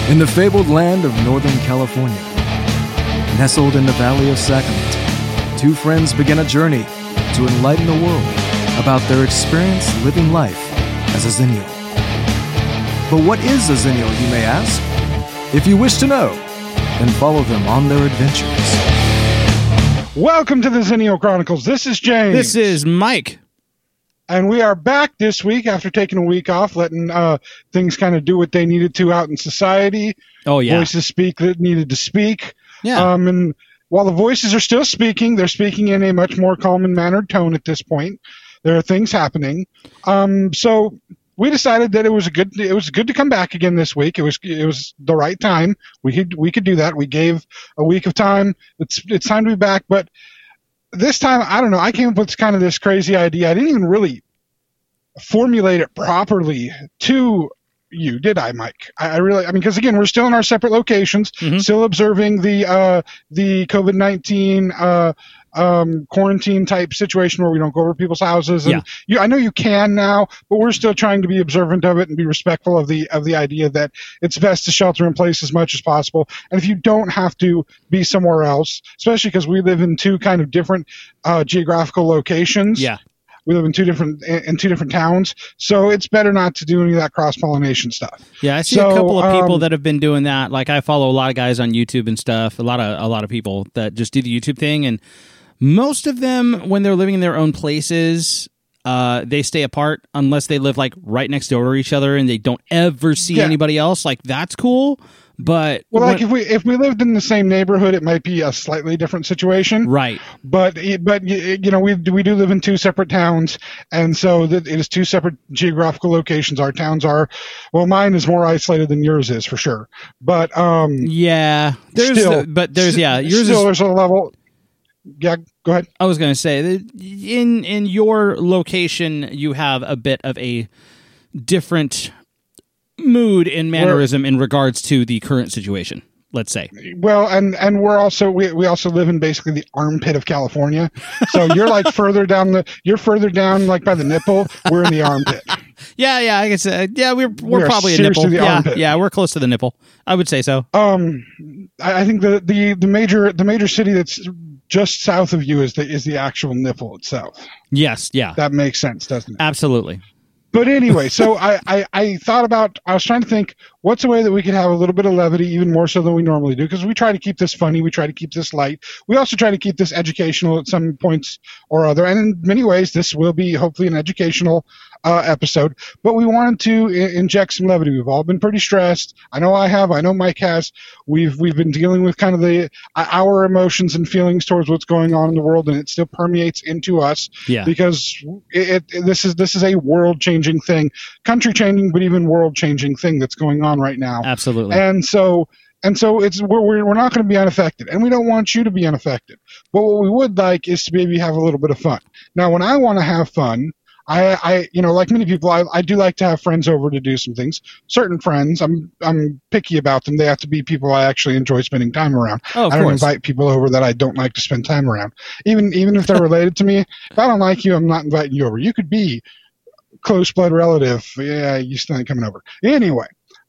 In the fabled land of Northern California, nestled in the Valley of Sacramento, two friends begin a journey to enlighten the world about their experience living life as a Xennial. But what is a Xennial, you may ask? If you wish to know, then follow them on their adventures. Welcome to the Xennial Chronicles. This is James. This is Mike. And we are back this week after taking a week off, letting things kind of do what they needed to out in society. Oh, yeah. Voices speak that needed to speak. Yeah. And while the voices are still speaking, they're speaking in a much more calm and mannered tone at this point. There are things happening. So we decided that it was good to come back again this week. It was the right time. We could do that. We gave a week of time. It's time to be back, but this time, I don't know, I came up with kind of this crazy idea. I didn't even really formulate it properly to you, did I, Mike? I mean, because again, we're still in our separate locations, still observing the COVID-19 quarantine type situation where we don't go over people's houses. And I know you can now, but we're still trying to be observant of it and be respectful of the idea that it's best to shelter in place as much as possible. And if you don't have to be somewhere else, especially because we live in two kind of different geographical locations. Yeah. We live in two different towns, so it's better not to do any of that cross-pollination stuff. Yeah, I see a couple of people that have been doing that. Like, I follow a lot of guys on YouTube and stuff. A lot of people that just do the YouTube thing, and most of them, when they're living in their own places, they stay apart unless they live like right next door to each other and they don't ever see anybody else. Like, that's cool. But if we lived in the same neighborhood, it might be a slightly different situation, right? But you know, we do live in two separate towns, and so it is two separate geographical locations. Our towns are, well, mine is more isolated than yours is for sure. But yours there's a level. Yeah, go ahead. I was going to say that in your location, you have a bit of a different mood and mannerism in regards to the current situation, let's say. Well, and we also live in basically the armpit of California. So you're like further down like by the nipple. We're in the armpit. Yeah, I guess. We're probably a nipple. Yeah, we're close to the nipple. I would say so. I think the major city that's just south of you is the actual nipple itself. Yes, yeah. That makes sense, doesn't it? Absolutely. But anyway, so I was trying to think, what's a way that we could have a little bit of levity, even more so than we normally do, because we try to keep this funny, we try to keep this light. We also try to keep this educational at some points or other, and in many ways, this will be hopefully an educational episode. But we wanted to inject some levity. We've all been pretty stressed. I know I have. I know Mike has. We've been dealing with kind of our emotions and feelings towards what's going on in the world, and it still permeates into us. Yeah. Because this is a world-changing thing, country-changing, but even world-changing thing that's going on right now. Absolutely. And so we're not going to be unaffected, and we don't want you to be unaffected. But what we would like is to maybe have a little bit of fun. Now, when I want to have fun, I like many people, I do like to have friends over to do some things. Certain friends, I'm picky about them. They have to be people I actually enjoy spending time around. Oh, I don't invite people over that I don't like to spend time around. Even if they're related to me, if I don't like you, I'm not inviting you over. You could be close blood relative. Yeah, you still ain't coming over. Anyway.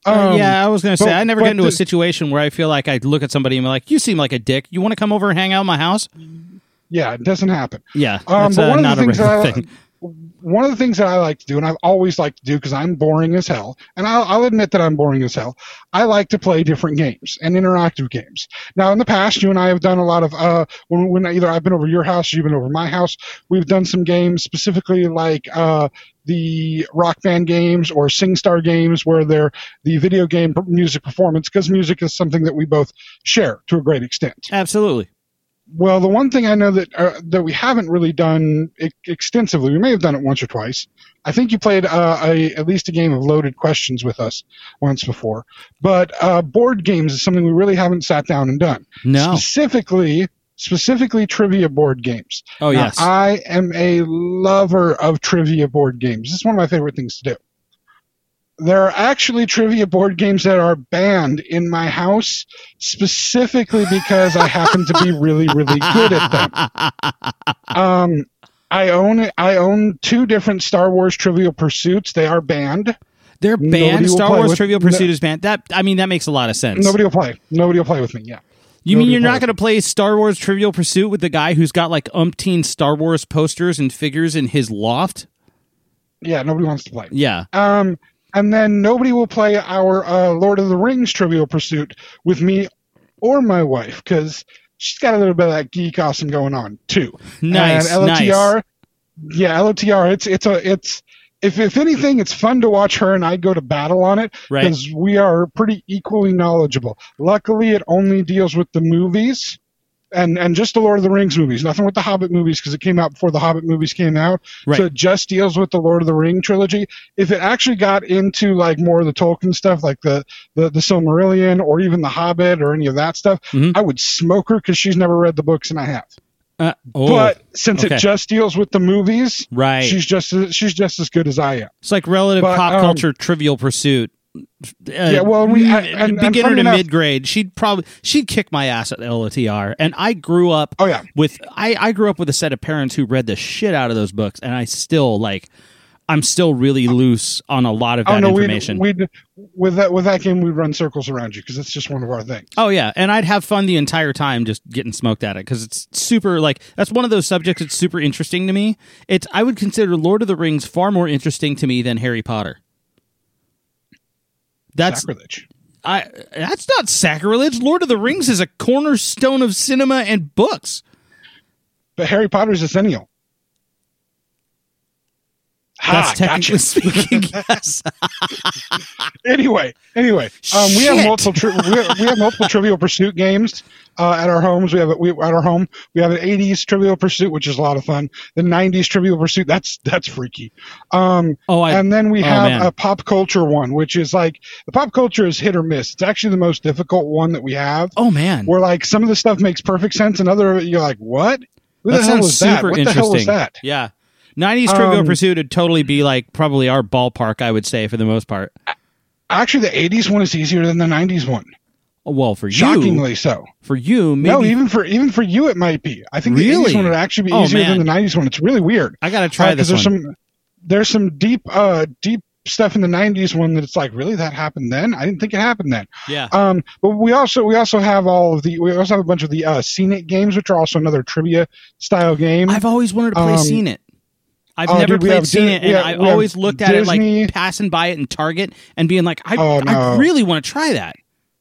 I was going to say, I never get into a situation where I feel like I look at somebody and be like, you seem like a dick. You want to come over and hang out in my house? Yeah, it doesn't happen. Yeah, that's not a regular thing. One of the things that I like to do, and I've always liked to do because I'm boring as hell, and I'll admit that I'm boring as hell, I like to play different games and interactive games. Now, in the past, you and I have done a lot of, when either I've been over your house or you've been over my house, we've done some games specifically like the Rock Band games or SingStar games where they're the video game music performance, because music is something that we both share to a great extent. Absolutely. Well, the one thing I know that we haven't really done extensively, we may have done it once or twice. I think you played at least a game of Loaded Questions with us once before. But board games is something we really haven't sat down and done. No. Specifically trivia board games. Oh, now, yes. I am a lover of trivia board games. This is one of my favorite things to do. There are actually trivia board games that are banned in my house specifically because I happen to be really, really good at them. I own 2 different Star Wars Trivial Pursuits. They are banned. They're banned. Nobody will Star play Wars with- Trivial Pursuit is banned. That makes a lot of sense. Nobody will play. Nobody will play with me. Yeah. You mean Nobody you're will not play going to play Star Wars Trivial Pursuit with the guy who's got like umpteen Star Wars posters and figures in his loft? Yeah, nobody wants to play. Yeah. And then nobody will play our Lord of the Rings Trivial Pursuit with me or my wife because she's got a little bit of that geek awesome going on too. Nice. And LOTR, nice. yeah, LOTR. It's if anything, it's fun to watch her and I go to battle on it Right. because we are pretty equally knowledgeable. Luckily, it only deals with the movies. And just the Lord of the Rings movies, nothing with the Hobbit movies because it came out before the Hobbit movies came out. Right. So it just deals with the Lord of the Ring trilogy. If it actually got into like more of the Tolkien stuff, like the Silmarillion or even the Hobbit or any of that stuff, Mhm. I would smoke her because she's never read the books and I have. Oh, But since okay. it just deals with the movies, right. she's just as good as I am. It's like relative But, pop culture Trivial Pursuit. Yeah, well, and beginner funny to enough- mid grade, she'd kick my ass at LOTR. And I grew up Oh yeah. I grew up with a set of parents who read the shit out of those books, and I'm still really loose on a lot of that information. We'd with that game we'd run circles around you because it's just one of our things. Oh yeah, and I'd have fun the entire time just getting smoked at it because it's super that's one of those subjects that's super interesting to me. I would consider Lord of the Rings far more interesting to me than Harry Potter. That's Sacrilege. That's not sacrilege. Lord of the Rings is a cornerstone of cinema and books. But Harry Potter's a centennial. That's technically Gotcha. speaking, yes. Anyway, we have Shit. multiple we have multiple Trivial Pursuit games at our homes. We have an 80s Trivial Pursuit, which is a lot of fun. The 90s Trivial Pursuit, that's freaky. And then we have man. a pop culture one, which is like the pop culture is hit or miss. It's actually the most difficult one that we have. Oh man, Where like some of the stuff makes perfect sense, and other you're like, what? Who that the hell sounds was that? super What the interesting. hell was that? Yeah, 90s Trivial Pursuit would totally be like probably our ballpark. I would say for the most part. Actually, the 80s one is easier than the 90s one. Well, for you, Shockingly so. For you, maybe. No, even for you, it might be. I think Really? the 80s one would actually be Oh, easier man. than the 90s one. It's really weird. I gotta try this one. There's some deep stuff in the 90s one that it's like, really, that happened then? I didn't think it happened then. Yeah. But we also have we also have a bunch of the Scenic games, which are also another trivia style game. I've always wanted to play Seen It. I've never dude, we played have Seen Di- It, we and have- I've we have always looked at Disney- it like passing by it in Target and being like, I no. really want to try that.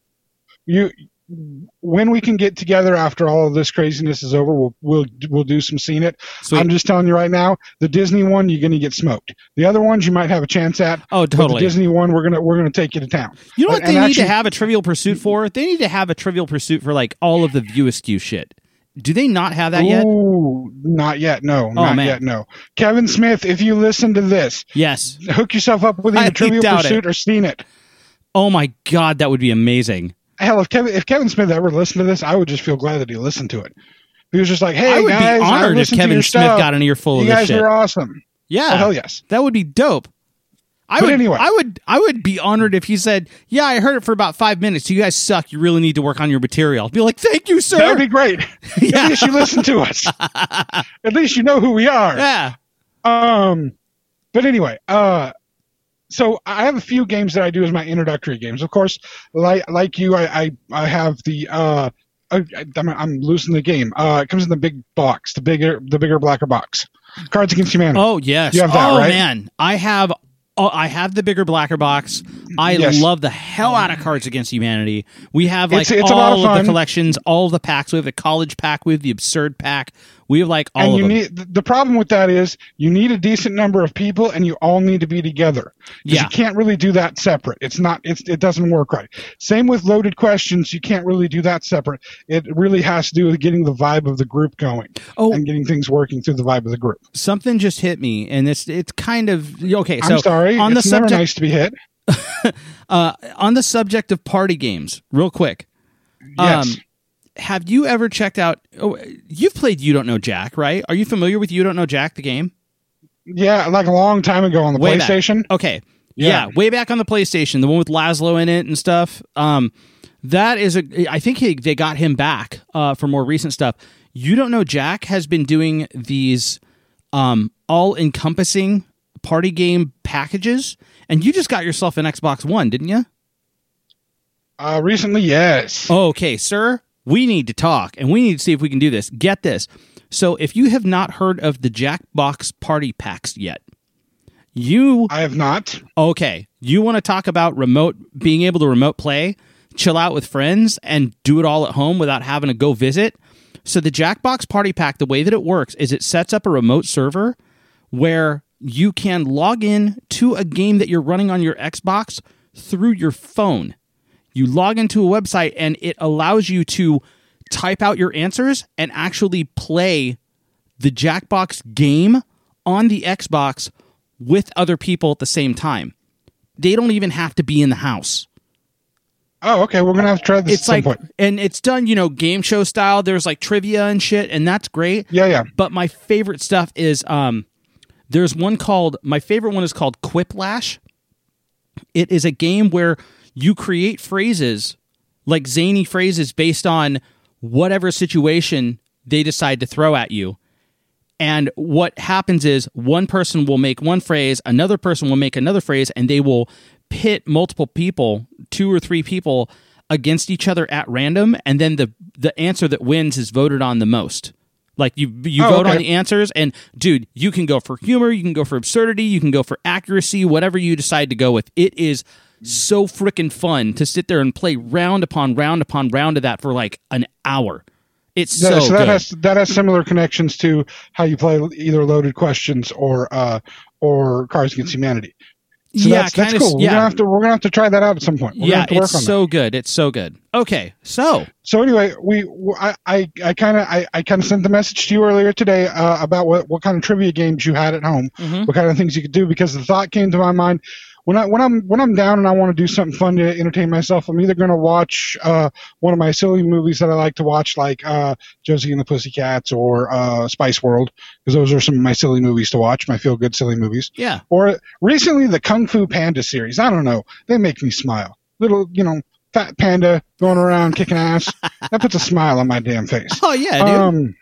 When we can get together after all of this craziness is over, we'll do some Seen It. Sweet. I'm just telling you right now, the Disney one you're going to get smoked. The other ones you might have a chance at. Oh, But totally. the Disney one we're gonna take you to town. You know what And they need actually- to have a Trivial Pursuit for? They need to have a Trivial Pursuit for like all of the View Askew shit. Do they not have that yet? Ooh, not yet. No, not man. yet. No. Kevin Smith, if you listen to this, Yes. hook yourself up with I either Trivial doubt Pursuit it. or Seen It. Oh my God, that would be amazing. Hell, if Kevin Smith ever listened to this, I would just feel glad that he listened to it. He was just like, "Hey, I would guys, be I honored if listened to Kevin your Smith stuff. got an earful You of this guys shit. are awesome." Yeah. Oh, hell yes. That would be dope. Anyway. I would be honored if he said, "Yeah, I heard it for about 5 minutes. You guys suck. You really need to work on your material." I'd be like, "Thank you, sir." That would be great. Yeah. At least you listen to us. At least you know who we are. Yeah. But anyway, so I have a few games that I do as my introductory games. Of course, like you, I have the I'm losing the game. It comes in the big box, the bigger, blacker box. Cards Against Humanity. Oh yes. You have that, oh right? man, I have the bigger, blacker box. I Yes. love the hell out of Cards Against Humanity. We have like It's a lot of all of the fun. collections, all of the packs. We have the college pack. We have the absurd pack. We have like all And of you them. need the problem with that is you need a decent number of people, and you all need to be together. 'Cause Yeah. you can't really do that separate. It doesn't work right. Same with Loaded Questions. You can't really do that separate. It really has to do with getting the vibe of the group going and getting things working through the vibe of the group. Something just hit me, and it's kind of okay. So I'm sorry. on the It's never subject, nice to be hit. on the subject of party games, real quick. Yes. Have you ever checked out? Oh, you've played You Don't Know Jack, right? Are you familiar with You Don't Know Jack, the game? Yeah, like a long time ago on the Way back. PlayStation. Okay. Yeah. Yeah, way back on the PlayStation, the one with Laszlo in it and stuff. That is I think they got him back for more recent stuff. You Don't Know Jack has been doing these all-encompassing party game packages, and you just got yourself an Xbox One, didn't you? Recently, yes. Okay, sir, we need to talk, and we need to see if we can do this. Get this. So if you have not heard of the Jackbox Party Packs yet, I have not. Okay, you want to talk about being able to remote play, chill out with friends, and do it all at home without having to go visit? So the Jackbox Party Pack, the way that it works is it sets up a remote server where you can log in to a game that you're running on your Xbox through your phone. You log into a website and it allows you to type out your answers and actually play the Jackbox game on the Xbox with other people at the same time. They don't even have to be in the house. Oh, okay. We're going to have to try this at some point. And it's done, game show style. There's like trivia and shit, and that's great. Yeah. But my favorite stuff is, my favorite one is called Quiplash. It is a game where you create phrases, like zany phrases based on whatever situation they decide to throw at you. And what happens is one person will make one phrase, another person will make another phrase, and they will pit multiple people, 2 or 3 people, against each other at random, and then the answer that wins is voted on the most. Like you vote on the answers, and dude, you can go for humor, you can go for absurdity, you can go for accuracy, whatever you decide to go with. It is so freaking fun to sit there and play round upon round upon round of that for like an hour. It's so good. That has similar connections to how you play either Loaded Questions or Cards Against Humanity. So that's cool. We're gonna have to try that out at some point. It's so good. It's so good. Okay, so anyway, I kind of sent the message to you earlier today about what kind of trivia games you had at home, what kind of things you could do, because the thought came to my mind. When I'm down and I want to do something fun to entertain myself, I'm either going to watch one of my silly movies that I like to watch, like Josie and the Pussycats or Spice World, because those are some of my silly movies to watch, my feel-good silly movies. Yeah. Or recently the Kung Fu Panda series. I don't know. They make me smile. Little, fat panda going around kicking ass. That puts a smile on my damn face. Oh, yeah, dude.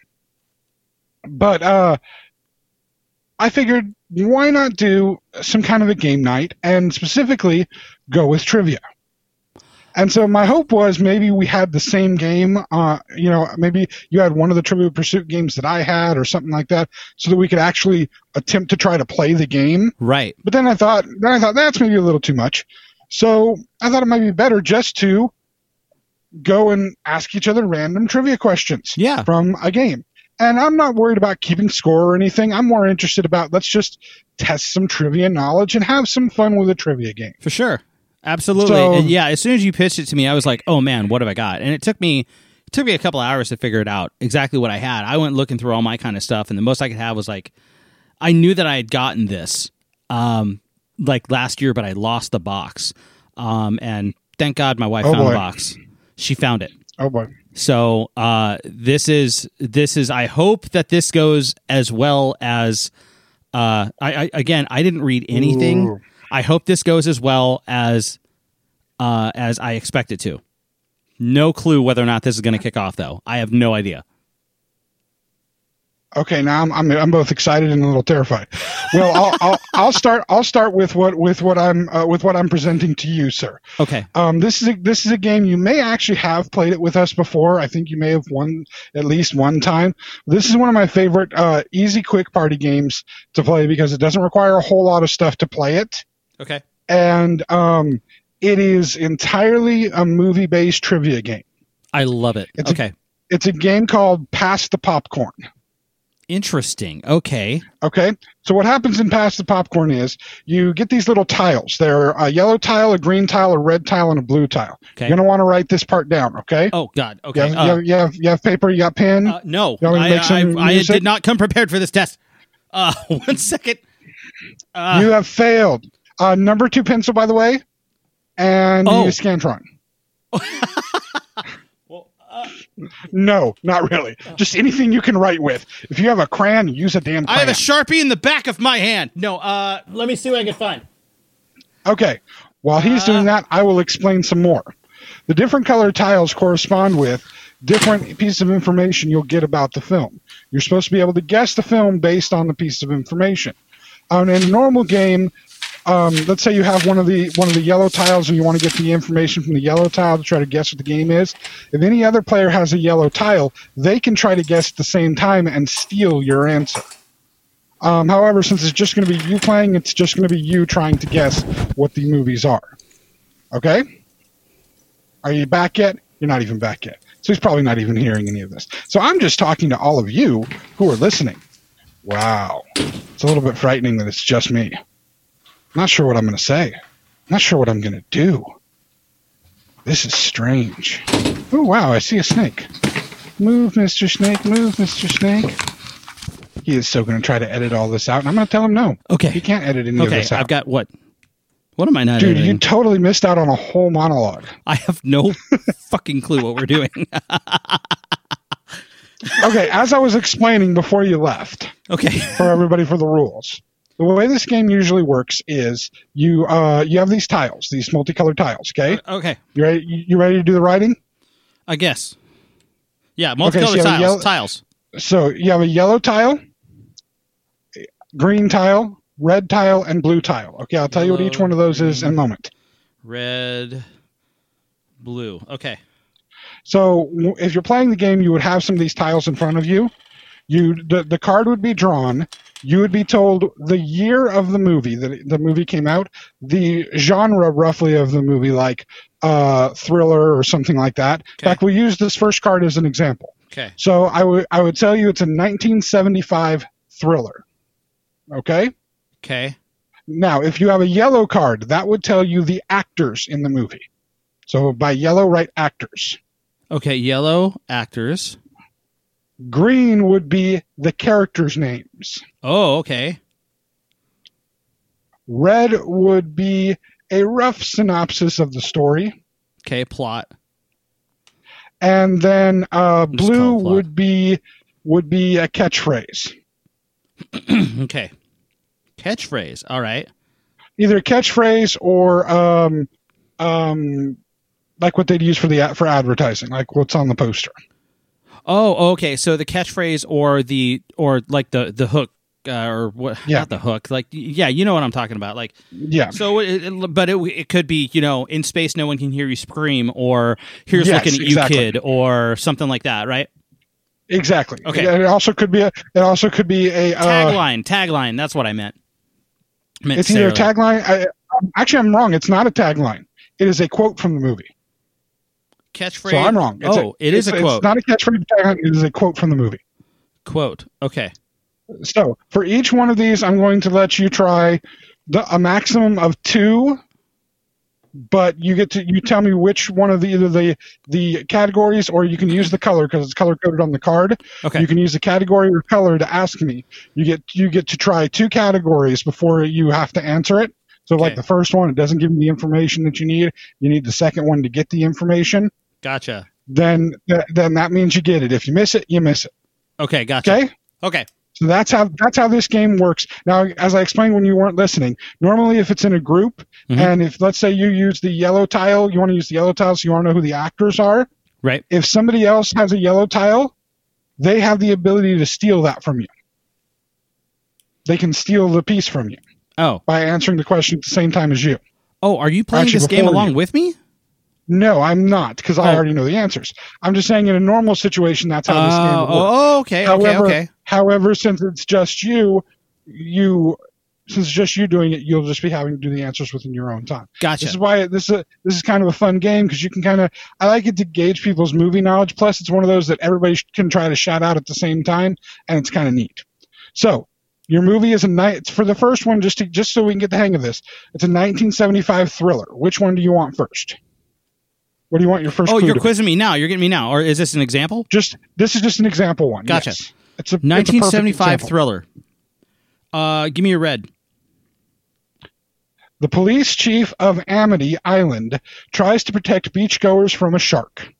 But I figured, why not do some kind of a game night and specifically go with trivia? And so my hope was maybe we had the same game, maybe you had one of the Trivial Pursuit games that I had or something like that, so that we could actually attempt to try to play the game. Right. But then I thought that's maybe a little too much. So I thought it might be better just to go and ask each other random trivia questions from a game. And I'm not worried about keeping score or anything. I'm more interested about let's just test some trivia knowledge and have some fun with a trivia game. For sure. Absolutely. So, and yeah, as soon as you pitched it to me, I was like, oh man, what have I got? And it took me a couple of hours to figure it out, exactly what I had. I went looking through all my kind of stuff, and the most I could have was like, I knew that I had gotten this like last year, but I lost the box. And thank God my wife found the box. She found it. Oh boy. So this is. I hope that this goes as well as. I didn't read anything. Ooh. I hope this goes as well as I expect it to. No clue whether or not this is going to kick off, though. I have no idea. Okay, now I'm both excited and a little terrified. Well, I'll start with what I'm presenting to you, sir. Okay. This is a game you may actually have played it with us before. I think you may have won at least one time. This is one of my favorite easy, quick party games to play because it doesn't require a whole lot of stuff to play it. Okay. And it is entirely a movie-based trivia game. I love it. It's a game called Pass the Popcorn. Interesting. Okay. So what happens in Pass the Popcorn is you get these little tiles. They're a yellow tile, a green tile, a red tile, and a blue tile. Okay. You're going to want to write this part down, okay? Oh, God. Okay. You have paper? You got pen? No. I did not come prepared for this test. 1 second. You have failed. Number 2 pencil, by the way, and you use Scantron. No, not really. Just anything you can write with. If you have a crayon, use a damn crayon. I have a Sharpie in the back of my hand. No, let me see what I can find. Okay. While he's doing that, I will explain some more. The different colored tiles correspond with different pieces of information you'll get about the film. You're supposed to be able to guess the film based on the piece of information. In a normal game, let's say you have one of the yellow tiles and you want to get the information from the yellow tile to try to guess what the game is. If any other player has a yellow tile, they can try to guess at the same time and steal your answer. However, since it's just going to be you playing, it's just going to be you trying to guess what the movies are. Okay? Are you back yet? You're not even back yet. So he's probably not even hearing any of this. So I'm just talking to all of you who are listening. Wow. It's a little bit frightening that it's just me. Not sure what I'm going to say. Not sure what I'm going to do. This is strange. Oh, wow, I see a snake. Move, Mr. Snake. Move, Mr. Snake. He is so going to try to edit all this out, and I'm going to tell him no. Okay. He can't edit any of this out. Okay, I've got what? What am I not Dude, editing? you totally missed out on a whole monologue. I have no fucking clue what we're doing. Okay, as I was explaining before you left, Okay. for everybody for the rules, the way this game usually works is you have these tiles, these multicolored tiles, okay? Okay. You ready to do the writing? I guess. Yeah, multicolored so you have tiles. So you have a yellow tile, green tile, red tile, and blue tile. Okay, I'll tell you what each one of those is in a moment. Red, blue. Okay. So if you're playing the game, you would have some of these tiles in front of you. The card would be drawn. You would be told the year of the movie that the movie came out, the genre roughly of the movie, like thriller or something like that. Okay. In fact, we'll use this first card as an example. Okay. So I would tell you it's a 1975 thriller. Okay? Okay. Now, if you have a yellow card, that would tell you the actors in the movie. So by yellow, write actors. Okay, yellow, actors. Green would be the characters' names. Oh, okay. Red would be a rough synopsis of the story. Okay, plot. And then just call it blue plot. would be a catchphrase. Okay. Catchphrase. All right. Either a catchphrase or like what they'd use for advertising, like what's on the poster. Oh, okay. So the catchphrase or like the hook or what? Yeah. Not the hook. Like, yeah, you know what I'm talking about. Like, Yeah. so, it could be, in space, no one can hear you scream, or here's Yes, looking at exactly. you, kid, or something like that, right? Exactly. Okay. It also could be a Tagline. That's what I meant. It's either a tagline. Actually, I'm wrong. It's not a tagline. It is a quote from the movie. Catchphrase. So I'm wrong. It is a quote. It's not a catchphrase. It is a quote from the movie. Quote. Okay. So for each one of these, I'm going to let you try a maximum of 2, but you tell me which one of either the categories, or you can use the color because it's color coded on the card. Okay. You can use the category or color to ask me. You get to try 2 categories before you have to answer it. So like Okay. the first one, it doesn't give you the information that you need. You need the second one to get the information. Gotcha. Then that means you get it. If you miss it, you miss it. Okay. Gotcha. Okay. Okay. So that's how this game works. Now, as I explained when you weren't listening, normally if it's in a group, Mhm. and if let's say you use the yellow tile, you want to use the yellow tile, so you want to know who the actors are. Right. If somebody else has a yellow tile, they have the ability to steal that from you. They can steal the piece from you Oh. by answering the question at the same time as you. Oh, are you playing Actually, this game before along you. with me? No, I'm not, because I Oh. already know the answers. I'm just saying in a normal situation, that's how this game would work. Oh, okay. However, since it's just you doing it, you'll just be having to do the answers within your own time. Gotcha. This is why this is kind of a fun game, because you can I like it to gauge people's movie knowledge. Plus, it's one of those that everybody can try to shout out at the same time, and it's kind of neat. So, your movie is it's for the first one, just so we can get the hang of this. It's a 1975 thriller. Which one do you want first? What do you want your first? Oh, clue you're to be? quizzing me now. You're getting me now, or is this an example? This is just an example one. Gotcha. Yes. It's a 1975 perfect example. thriller. Give me a red. The police chief of Amity Island tries to protect beachgoers from a shark.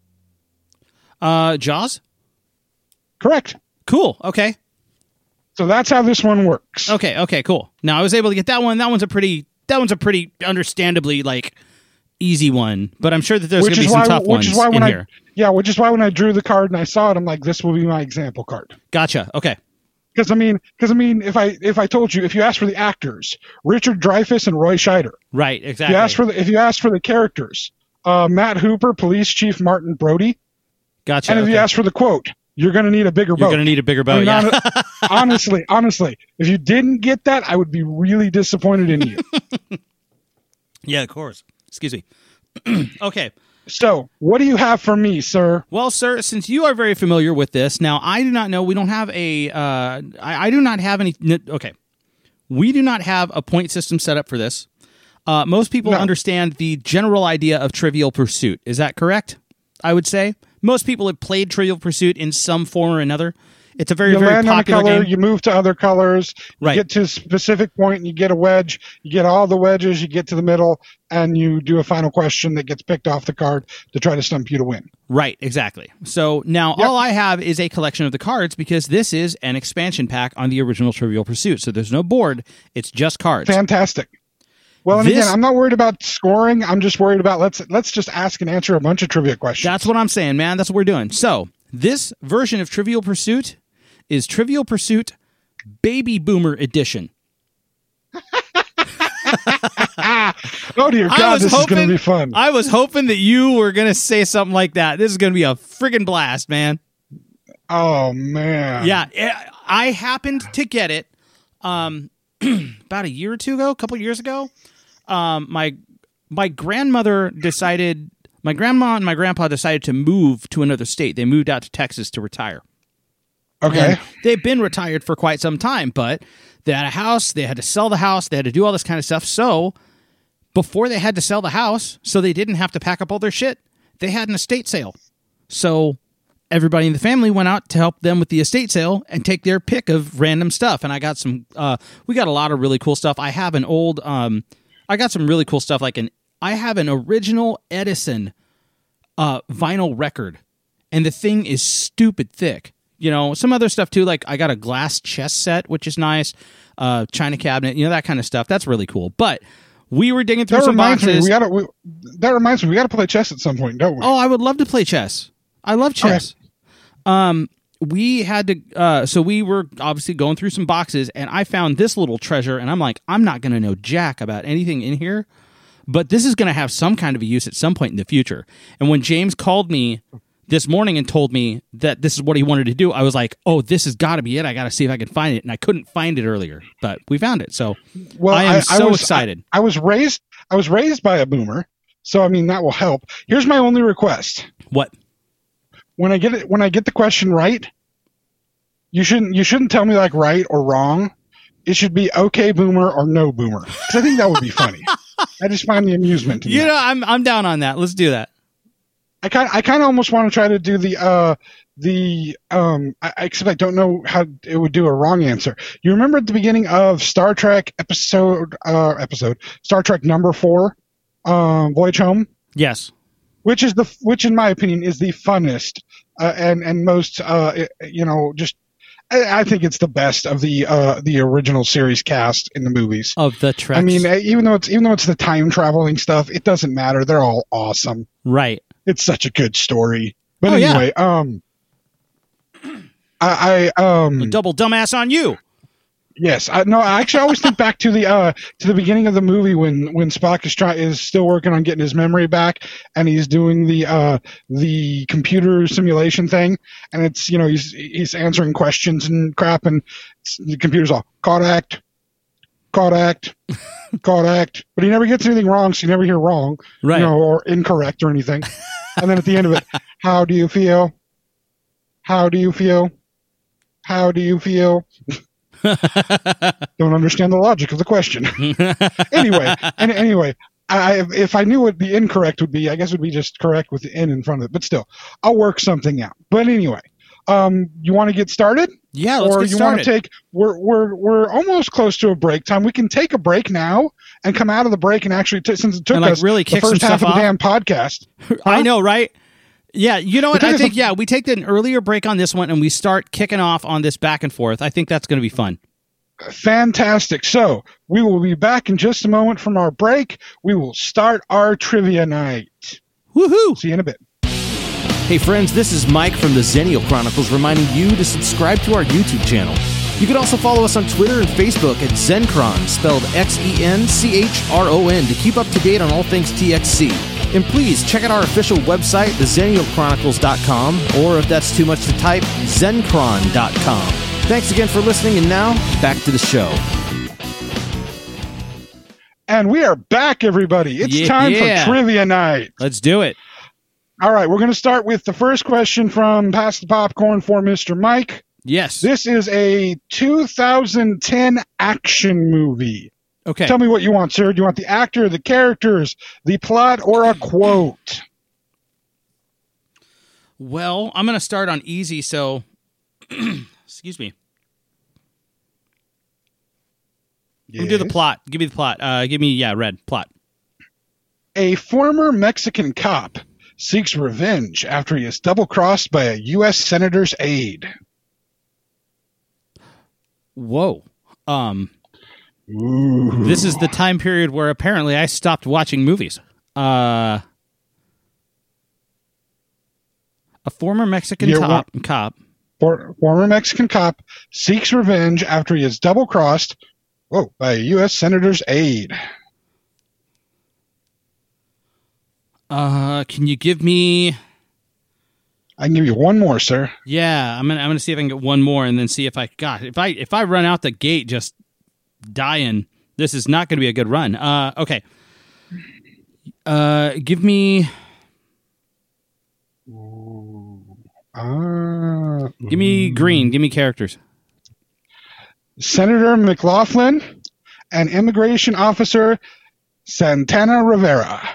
Jaws. Correct. Cool. Okay. So that's how this one works. Okay. Okay. Cool. Now I was able to get that one. That one's a pretty understandably easy one. But I'm sure that there's going to be some tough ones in here. Which is why when I drew the card and I saw it, I'm like, this will be my example card. Gotcha. Okay. Because I mean, if I told you, if you asked for the actors, Richard Dreyfuss and Roy Scheider. Right, exactly. If you asked for the characters, Matt Hooper, Police Chief Martin Brody. Gotcha. And if you ask for the quote, you're going to need a bigger boat. You're going to need a bigger boat, yeah. honestly, if you didn't get that, I would be really disappointed in you. Yeah, of course. Excuse me. Okay. So, what do you have for me, sir? Well, sir, since you are very familiar with this, now I do not know. We don't have a. I do not have any. Okay, we do not have a point system set up for this. Most people understand the general idea of Trivial Pursuit. Is that correct? I would say most people have played Trivial Pursuit in some form or another. It's a very, very popular color, game. You move to other colors. You right. get to a specific point, and you get a wedge. You get all the wedges. You get to the middle, and you do a final question that gets picked off the card to try to stump you to win. Right, exactly. So now all I have is a collection of the cards because this is an expansion pack on the original Trivial Pursuit. So there's no board. It's just cards. Fantastic. Well, and again, I'm not worried about scoring. I'm just worried about let's just ask and answer a bunch of trivia questions. That's what I'm saying, man. That's what we're doing. So this version of Trivial Pursuit is Trivial Pursuit Baby Boomer Edition. Oh, dear God, this is going to be fun. I was hoping that you were going to say something like that. This is going to be a friggin' blast, man. Oh, man. Yeah, I happened to get it about a year or two ago, a couple of years ago. My grandmother decided, my grandma and my grandpa decided to move to another state. They moved out to Texas to retire. Okay. And they've been retired for quite some time, but they had a house, they had to sell the house, they had to do all this kind of stuff. So before they had to sell the house, so they didn't have to pack up all their shit, they had an estate sale. So everybody in the family went out to help them with the estate sale and take their pick of random stuff. And I got some, we got a lot of really cool stuff. I have an old, I got some really cool stuff. I have an original Edison vinyl record, and the thing is stupid thick. You know, some other stuff too, like I got a glass chess set, which is nice, china cabinet, you know, that kind of stuff. That's really cool. But we were digging through some boxes. That reminds me, we got to play chess at some point, don't we? Oh, I would love to play chess. I love chess. Okay. We had to, so we were obviously going through some boxes, and I found this little treasure, and I'm like, I'm not going to know jack about anything in here, but this is going to have some kind of a use at some point in the future. And when James called me this morning and told me that this is what he wanted to do, I was like, oh, this has got to be it. I got to see if I can find it. And I couldn't find it earlier, but we found it. So I am so excited. I was raised by a boomer. So, I mean, that will help. Here's my only request. What? When I get the question right, you shouldn't tell me like right or wrong. It should be okay boomer or no boomer. Cause I think that would be funny. I just find the amusement. You know, I'm down on that. Let's do that. I kind of almost want to try to do except I don't know how it would do a wrong answer. You remember at the beginning of Star Trek episode Star Trek number 4, Voyage Home? Yes. Which in my opinion is the funnest and most just I think it's the best of the original series cast in the movies of the Treks. I mean, even though it's the time traveling stuff, it doesn't matter. They're all awesome. Right. It's such a good story. But anyway, I a double dumbass on you. Yes, I actually always think back to the beginning of the movie when Spock is still working on getting his memory back, and he's doing the computer simulation thing, and it's he's answering questions and crap, and the computer's all correct, but he never gets anything wrong, so you never hear wrong, right? Or incorrect or anything. And then at the end of it, how do you feel? How do you feel? How do you feel? Don't understand the logic of the question. Anyway, if I knew what the incorrect would be, I guess it would be just correct with the N in front of it. But still, I'll work something out. But anyway, you want to get started? Yeah, let's get started. Want to take? We're almost close to a break time. We can take a break now and come out of the break and actually since it took us really the first half of the damn podcast. I know, right? Yeah, you know what? I think, we take an earlier break on this one and we start kicking off on this back and forth. I think that's going to be fun. Fantastic. So we will be back in just a moment from our break. We will start our trivia night. Woohoo! See you in a bit. Hey friends, this is Mike from the Zennial Chronicles reminding you to subscribe to our YouTube channel. You can also follow us on Twitter and Facebook at Zencron, spelled Xenchron, to keep up to date on all things TXC. And please check out our official website, thezeniochronicles.com, or if that's too much to type, zencron.com. Thanks again for listening, and now, back to the show. And we are back, everybody. It's time for Trivia Night. Let's do it. All right, we're going to start with the first question from Pass the Popcorn for Mr. Mike. Yes. This is a 2010 action movie. Okay. Tell me what you want, sir. Do you want the actor, the characters, the plot, or a quote? Well, I'm going to start on easy, so... Excuse me. Yes. Do the plot. Give me the plot. Red. Plot. A former Mexican cop seeks revenge after he is double-crossed by a U.S. senator's aide. Whoa. This is the time period where apparently I stopped watching movies. A former Mexican cop. Former Mexican cop seeks revenge after he is double-crossed by a U.S. senator's aide. Can you give me... I can give you one more, sir. Yeah, I'm gonna see if I can get one more, and then see if I run out the gate just dying. This is not going to be a good run. Okay. Give me. Give me green. Give me characters. Senator McLaughlin and immigration officer Santana Rivera.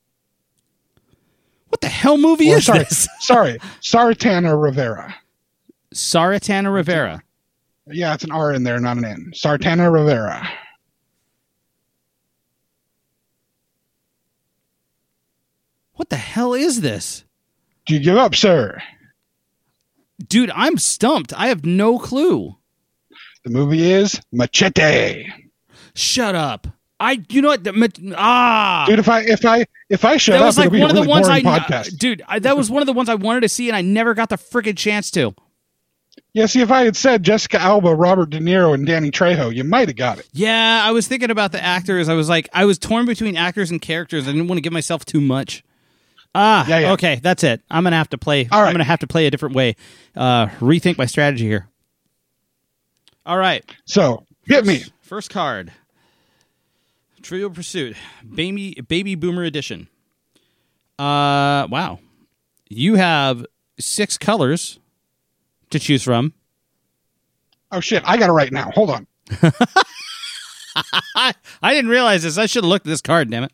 What the hell movie is this? Sartana Rivera. Sartana Rivera. Yeah, it's an R in there, not an N. Sartana Rivera. What the hell is this? Do you give up, sir? Dude, I'm stumped. I have no clue. The movie is Machete. Shut up. You know what? Dude, if I shut up, it'll be a really boring podcast. Dude, that was one of the ones I wanted to see, and I never got the freaking chance to. Yeah, see, if I had said Jessica Alba, Robert De Niro, and Danny Trejo, you might have got it. Yeah, I was thinking about the actors. I was torn between actors and characters. I didn't want to give myself too much. Yeah. Okay, that's it. I'm gonna have to play. All right. I'm gonna have to play a different way. Rethink my strategy here. All right. So hit me. First card. Trivial Pursuit, Baby Boomer Edition. Wow. You have 6 colors to choose from. Oh, shit. I got it right now. Hold on. I didn't realize this. I should have looked at this card, damn it.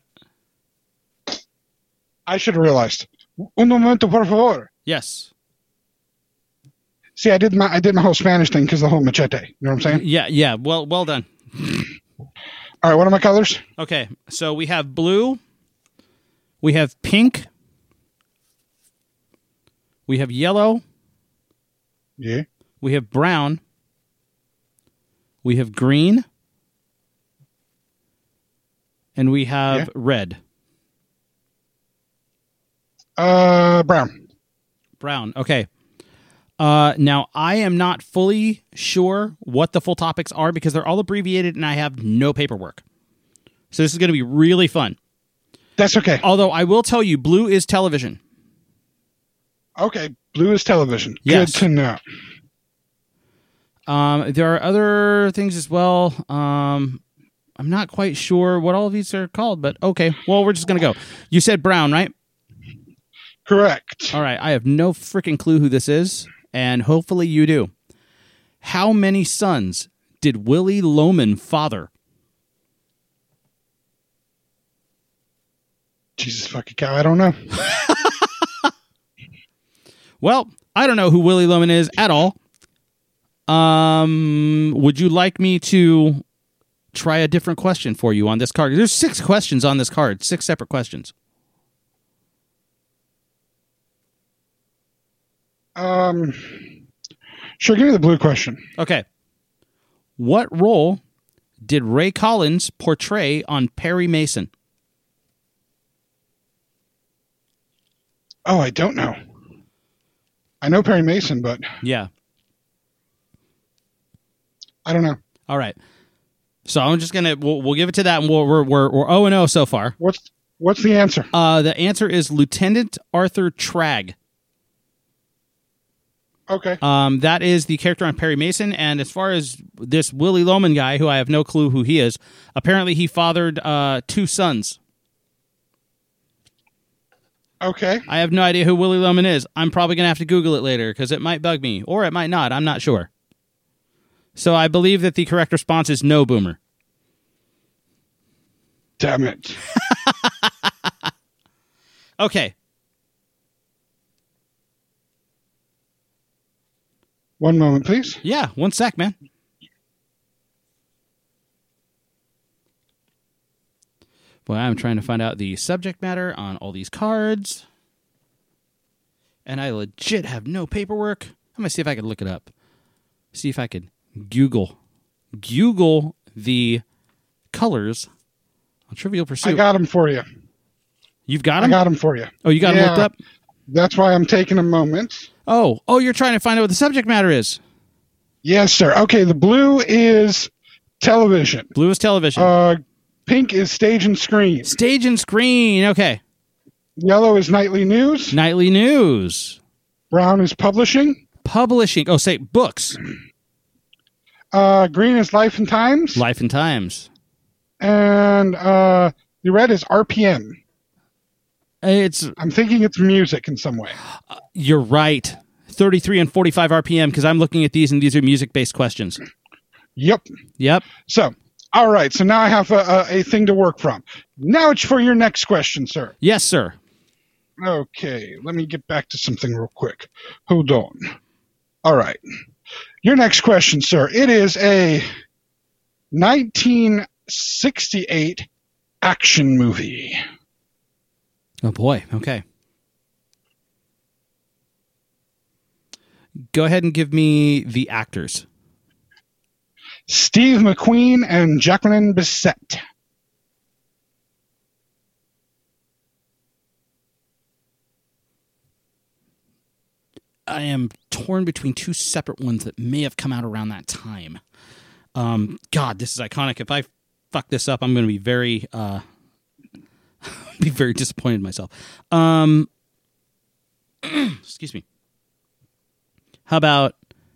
I should have realized. Un momento, por favor. Yes. See, I did my whole Spanish thing because the whole machete. You know what I'm saying? Yeah. Well done. All right, what are my colors? Okay, so we have blue, we have pink, we have yellow, yeah, we have brown, we have green, and we have red. Brown. Brown, okay. Now, I am not fully sure what the full topics are because they're all abbreviated and I have no paperwork. So this is going to be really fun. That's okay. Although I will tell you, blue is television. Okay, blue is television. Yes. Good to know. There are other things as well. I'm not quite sure what all of these are called, but okay. Well, we're just going to go. You said brown, right? Correct. All right. I have no freaking clue who this is. And hopefully you do. How many sons did Willy Loman father? Jesus fucking cow, I don't know. Well, I don't know who Willy Loman is at all. Would you like me to try a different question for you on this card? There's 6 questions on this card, 6 separate questions. Sure, give me the blue question. Okay. What role did Ray Collins portray on Perry Mason? Oh, I don't know. I know Perry Mason, but... Yeah. I don't know. All right. So I'm just gonna we'll give it to that, and we're 0-0 so far. What's the answer? The answer is Lieutenant Arthur Tragg. Okay. That is the character on Perry Mason, and as far as this Willie Loman guy, who I have no clue who he is, apparently he fathered 2 sons. Okay. I have no idea who Willie Loman is. I'm probably going to have to Google it later because it might bug me, or it might not. I'm not sure. So I believe that the correct response is no, Boomer. Damn it. Okay. One moment, please. Yeah, 1 sec, man. Boy, I'm trying to find out the subject matter on all these cards. And I legit have no paperwork. I'm going to see if I can look it up. See if I could Google the colors on Trivial Pursuit. I got them for you. You've got them? I got them for you. Oh, you got them looked up? That's why I'm taking a moment. Oh, you're trying to find out what the subject matter is. Yes, sir. Okay, the blue is television. Blue is television. Pink is stage and screen. Stage and screen. Okay. Yellow is nightly news. Nightly news. Brown is publishing. Publishing. Oh, say books. Green is Life and Times. Life and Times. And the red is RPM. I'm thinking it's music in some way. You're right. 33 and 45 RPM, because I'm looking at these, and these are music-based questions. Yep. So, all right. So now I have a thing to work from. Now it's for your next question, sir. Yes, sir. Okay. Let me get back to something real quick. Hold on. All right. Your next question, sir. It is a 1968 action movie. Oh, boy. Okay. Go ahead and give me the actors. Steve McQueen and Jacqueline Bisset. I am torn between 2 separate ones that may have come out around that time. God, this is iconic. If I fuck this up, I'm going to be very disappointed in myself. Excuse me. How about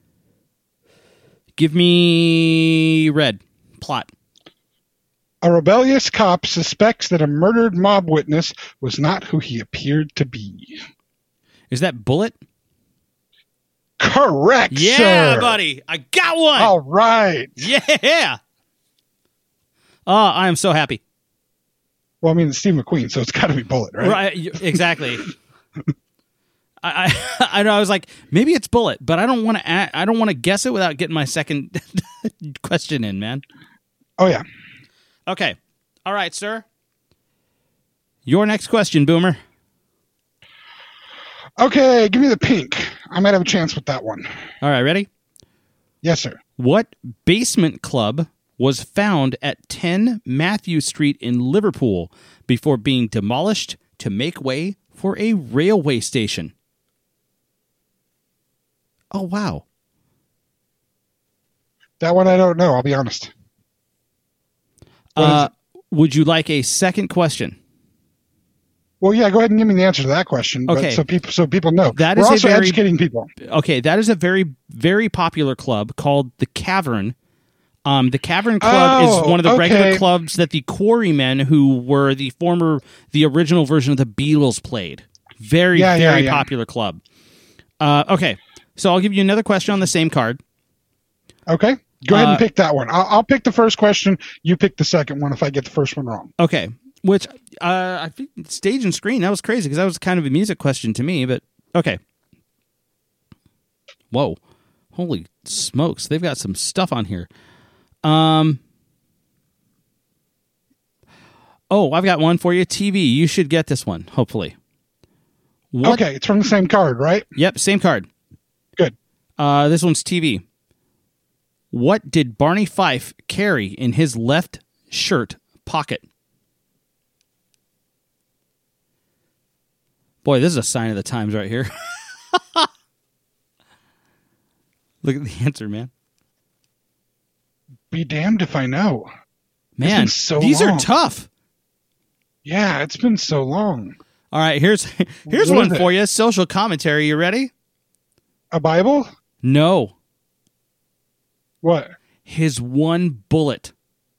give me red plot? A rebellious cop suspects that a murdered mob witness was not who he appeared to be. Is that Bullet? Correct, yeah, sir. buddy. I got one. All right. Yeah. Oh, I am so happy. Well, I mean, it's Steve McQueen, so it's got to be Bullet, right? Right, exactly. I know. I was like, maybe it's Bullet, but I don't want to guess it without getting my second question in, man. Oh yeah. Okay. All right, sir. Your next question, Boomer. Okay, give me the pink. I might have a chance with that one. All right, ready? Yes, sir. What basement club was found at 10 Matthew Street in Liverpool before being demolished to make way for a railway station? Oh, wow. That one I don't know, I'll be honest. Would you like a second question? Well, yeah, go ahead and give me the answer to that question. Okay. But so people know. That We're is also educating people. Okay, that is a very, very popular club called the Cavern. The Cavern Club is one of the regular clubs that the Quarrymen, who were the original version of the Beatles, played. Very popular club. Okay, so I'll give you another question on the same card. Okay, go ahead and pick that one. I'll pick the first question. You pick the second one if I get the first one wrong. Okay, which I think stage and screen, that was crazy because that was kind of a music question to me, but okay. Whoa, holy smokes, they've got some stuff on here. Oh, I've got one for you. TV. You should get this one, hopefully. Okay, it's from the same card, right? Yep, same card. Good. This one's TV. What did Barney Fife carry in his left shirt pocket? Boy, this is a sign of the times right here. Look at the answer, man. Be damned if I know. Man, so these long. are tough. Yeah, it's been so long. All right, here's one for you. Social commentary. You ready? A Bible? No. What? His one bullet.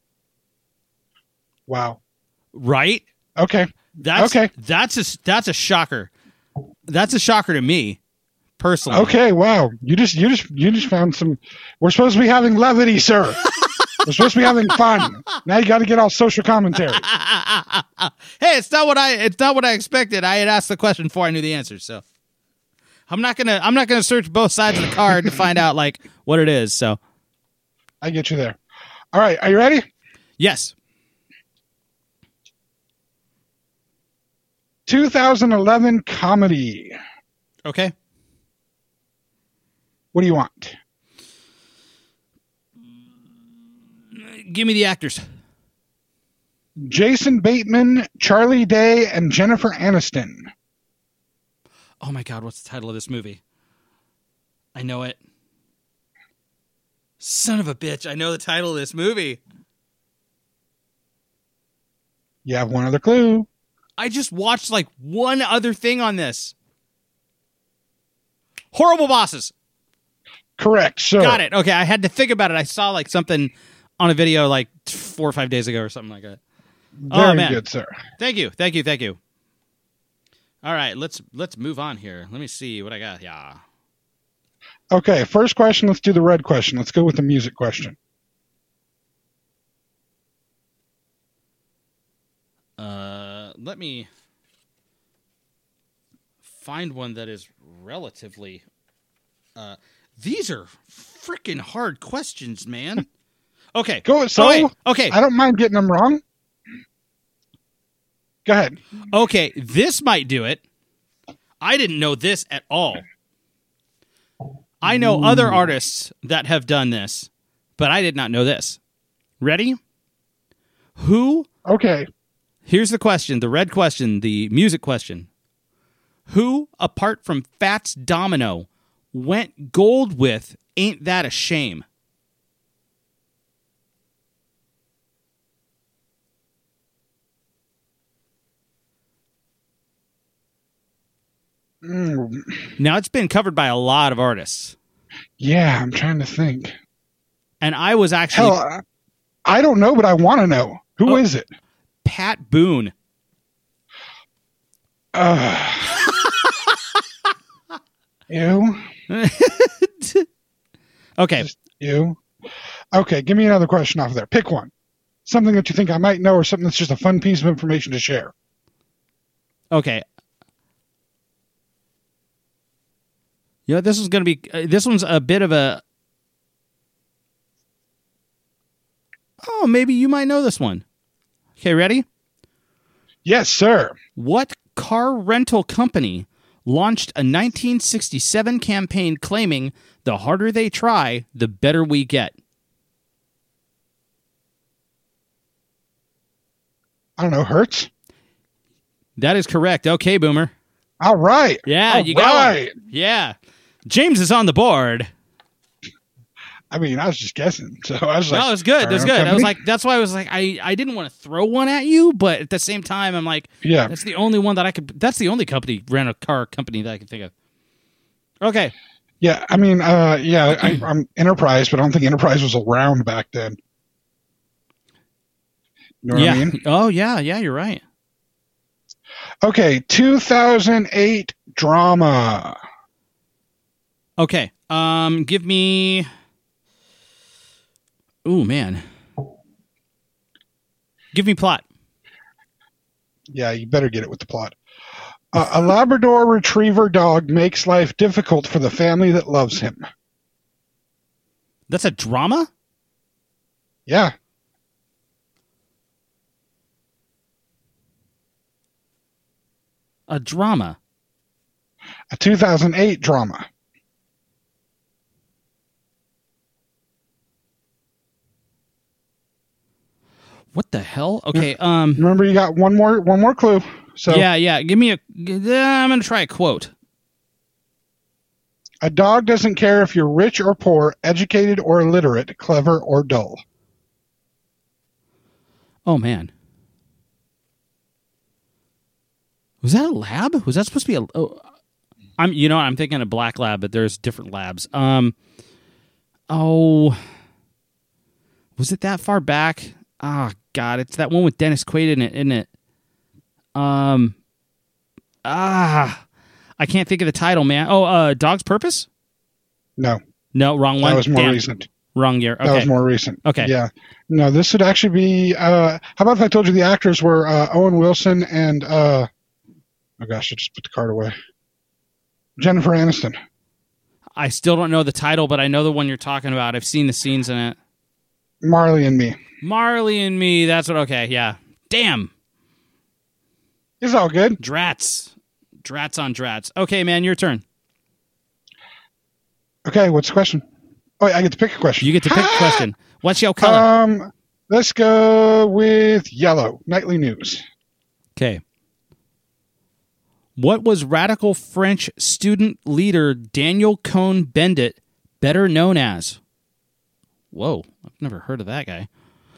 Wow. Right? Okay. That's a shocker. That's a shocker to me, personally. Okay, wow. You just found some. We're supposed to be having levity, sir. We're supposed to be having fun. Now you got to get all social commentary. Hey, it's not what I expected. I had asked the question before I knew the answer, so I'm not gonna search both sides of the card to find out like what it is. So I get you there. All right, are you ready? Yes. 2011 comedy. Okay. What do you want? Give me the actors. Jason Bateman, Charlie Day, and Jennifer Aniston. Oh my God, what's the title of this movie? I know it. Son of a bitch, I know the title of this movie. You have one other clue. I just watched like one other thing on this. Horrible Bosses. Correct, sir. Got it. Okay, I had to think about it. I saw like something on a video like 4 or 5 days ago or something like that. Very good, sir. Thank you. All right, let's move on here. Let me see what I got. Yeah. Okay, first question. Let's do the red question. Let's go with the music question. Let me find one that is relatively. These are freaking hard questions, man. Okay. Go. So okay. I don't mind getting them wrong. Go ahead. Okay, this might do it. I didn't know this at all. I know other artists that have done this, but I did not know this. Ready? Who? Okay. Here's the question, the red question, the music question. Who, apart from Fats Domino, went gold with Ain't That a Shame? Now, it's been covered by a lot of artists. Yeah, I'm trying to think. And I was actually... Hell, I don't know, but I want to know. Who is it? Pat Boone. You? Okay. Just you? Okay, give me another question off of there. Pick one. Something that you think I might know or something that's just a fun piece of information to share. Okay. You know, this is going to be... this one's a bit of a... Oh, maybe you might know this one. Okay, ready? Yes, sir. What car rental company launched a 1967 campaign claiming the harder they try, the better we get? I don't know. Hertz? That is correct. Okay, Boomer. All right. Yeah, you got it. Yeah. James is on the board. I mean, I was just guessing. So I was like, no, it's good. That's good. I was like, that's why I was like, I didn't want to throw one at you, but at the same time, I'm like, yeah, that's the only one that I could. That's the only rental car company that I can think of. Okay. Yeah, I mean, I'm Enterprise, but I don't think Enterprise was around back then. You know what I mean? Oh yeah, you're right. Okay, 2008 drama. Okay, give me. Ooh, man. Give me plot. Yeah, you better get it with the plot. A Labrador retriever dog makes life difficult for the family that loves him. That's a drama? Yeah. A drama. A 2008 drama. What the hell? Okay. Remember, you got one more clue. So yeah. Give me I'm gonna try a quote. A dog doesn't care if you're rich or poor, educated or illiterate, clever or dull. Oh, man. Was that a lab? Was that supposed to be a... Oh, I'm thinking a black lab, but there's different labs. Oh... Was it that far back? Oh, God. It's that one with Dennis Quaid in it, isn't it? I can't think of the title, man. Oh, Dog's Purpose? No. No, wrong one. That was more recent. Wrong year. Okay. That was more recent. Okay. Yeah. No, this would actually be... how about if I told you the actors were Owen Wilson and... oh, gosh, I just put the card away. Jennifer Aniston. I still don't know the title, but I know the one you're talking about. I've seen the scenes in it. Marley and Me. Marley and Me. That's what... Okay, yeah. Damn. It's all good. Drats on drats. Okay, man, your turn. Okay, what's the question? Oh, I get to pick a question. You get to pick a question. What's your color? Let's go with yellow. Nightly news. Okay. What was radical French student leader Daniel Cohn-Bendit better known as? Whoa, I've never heard of that guy.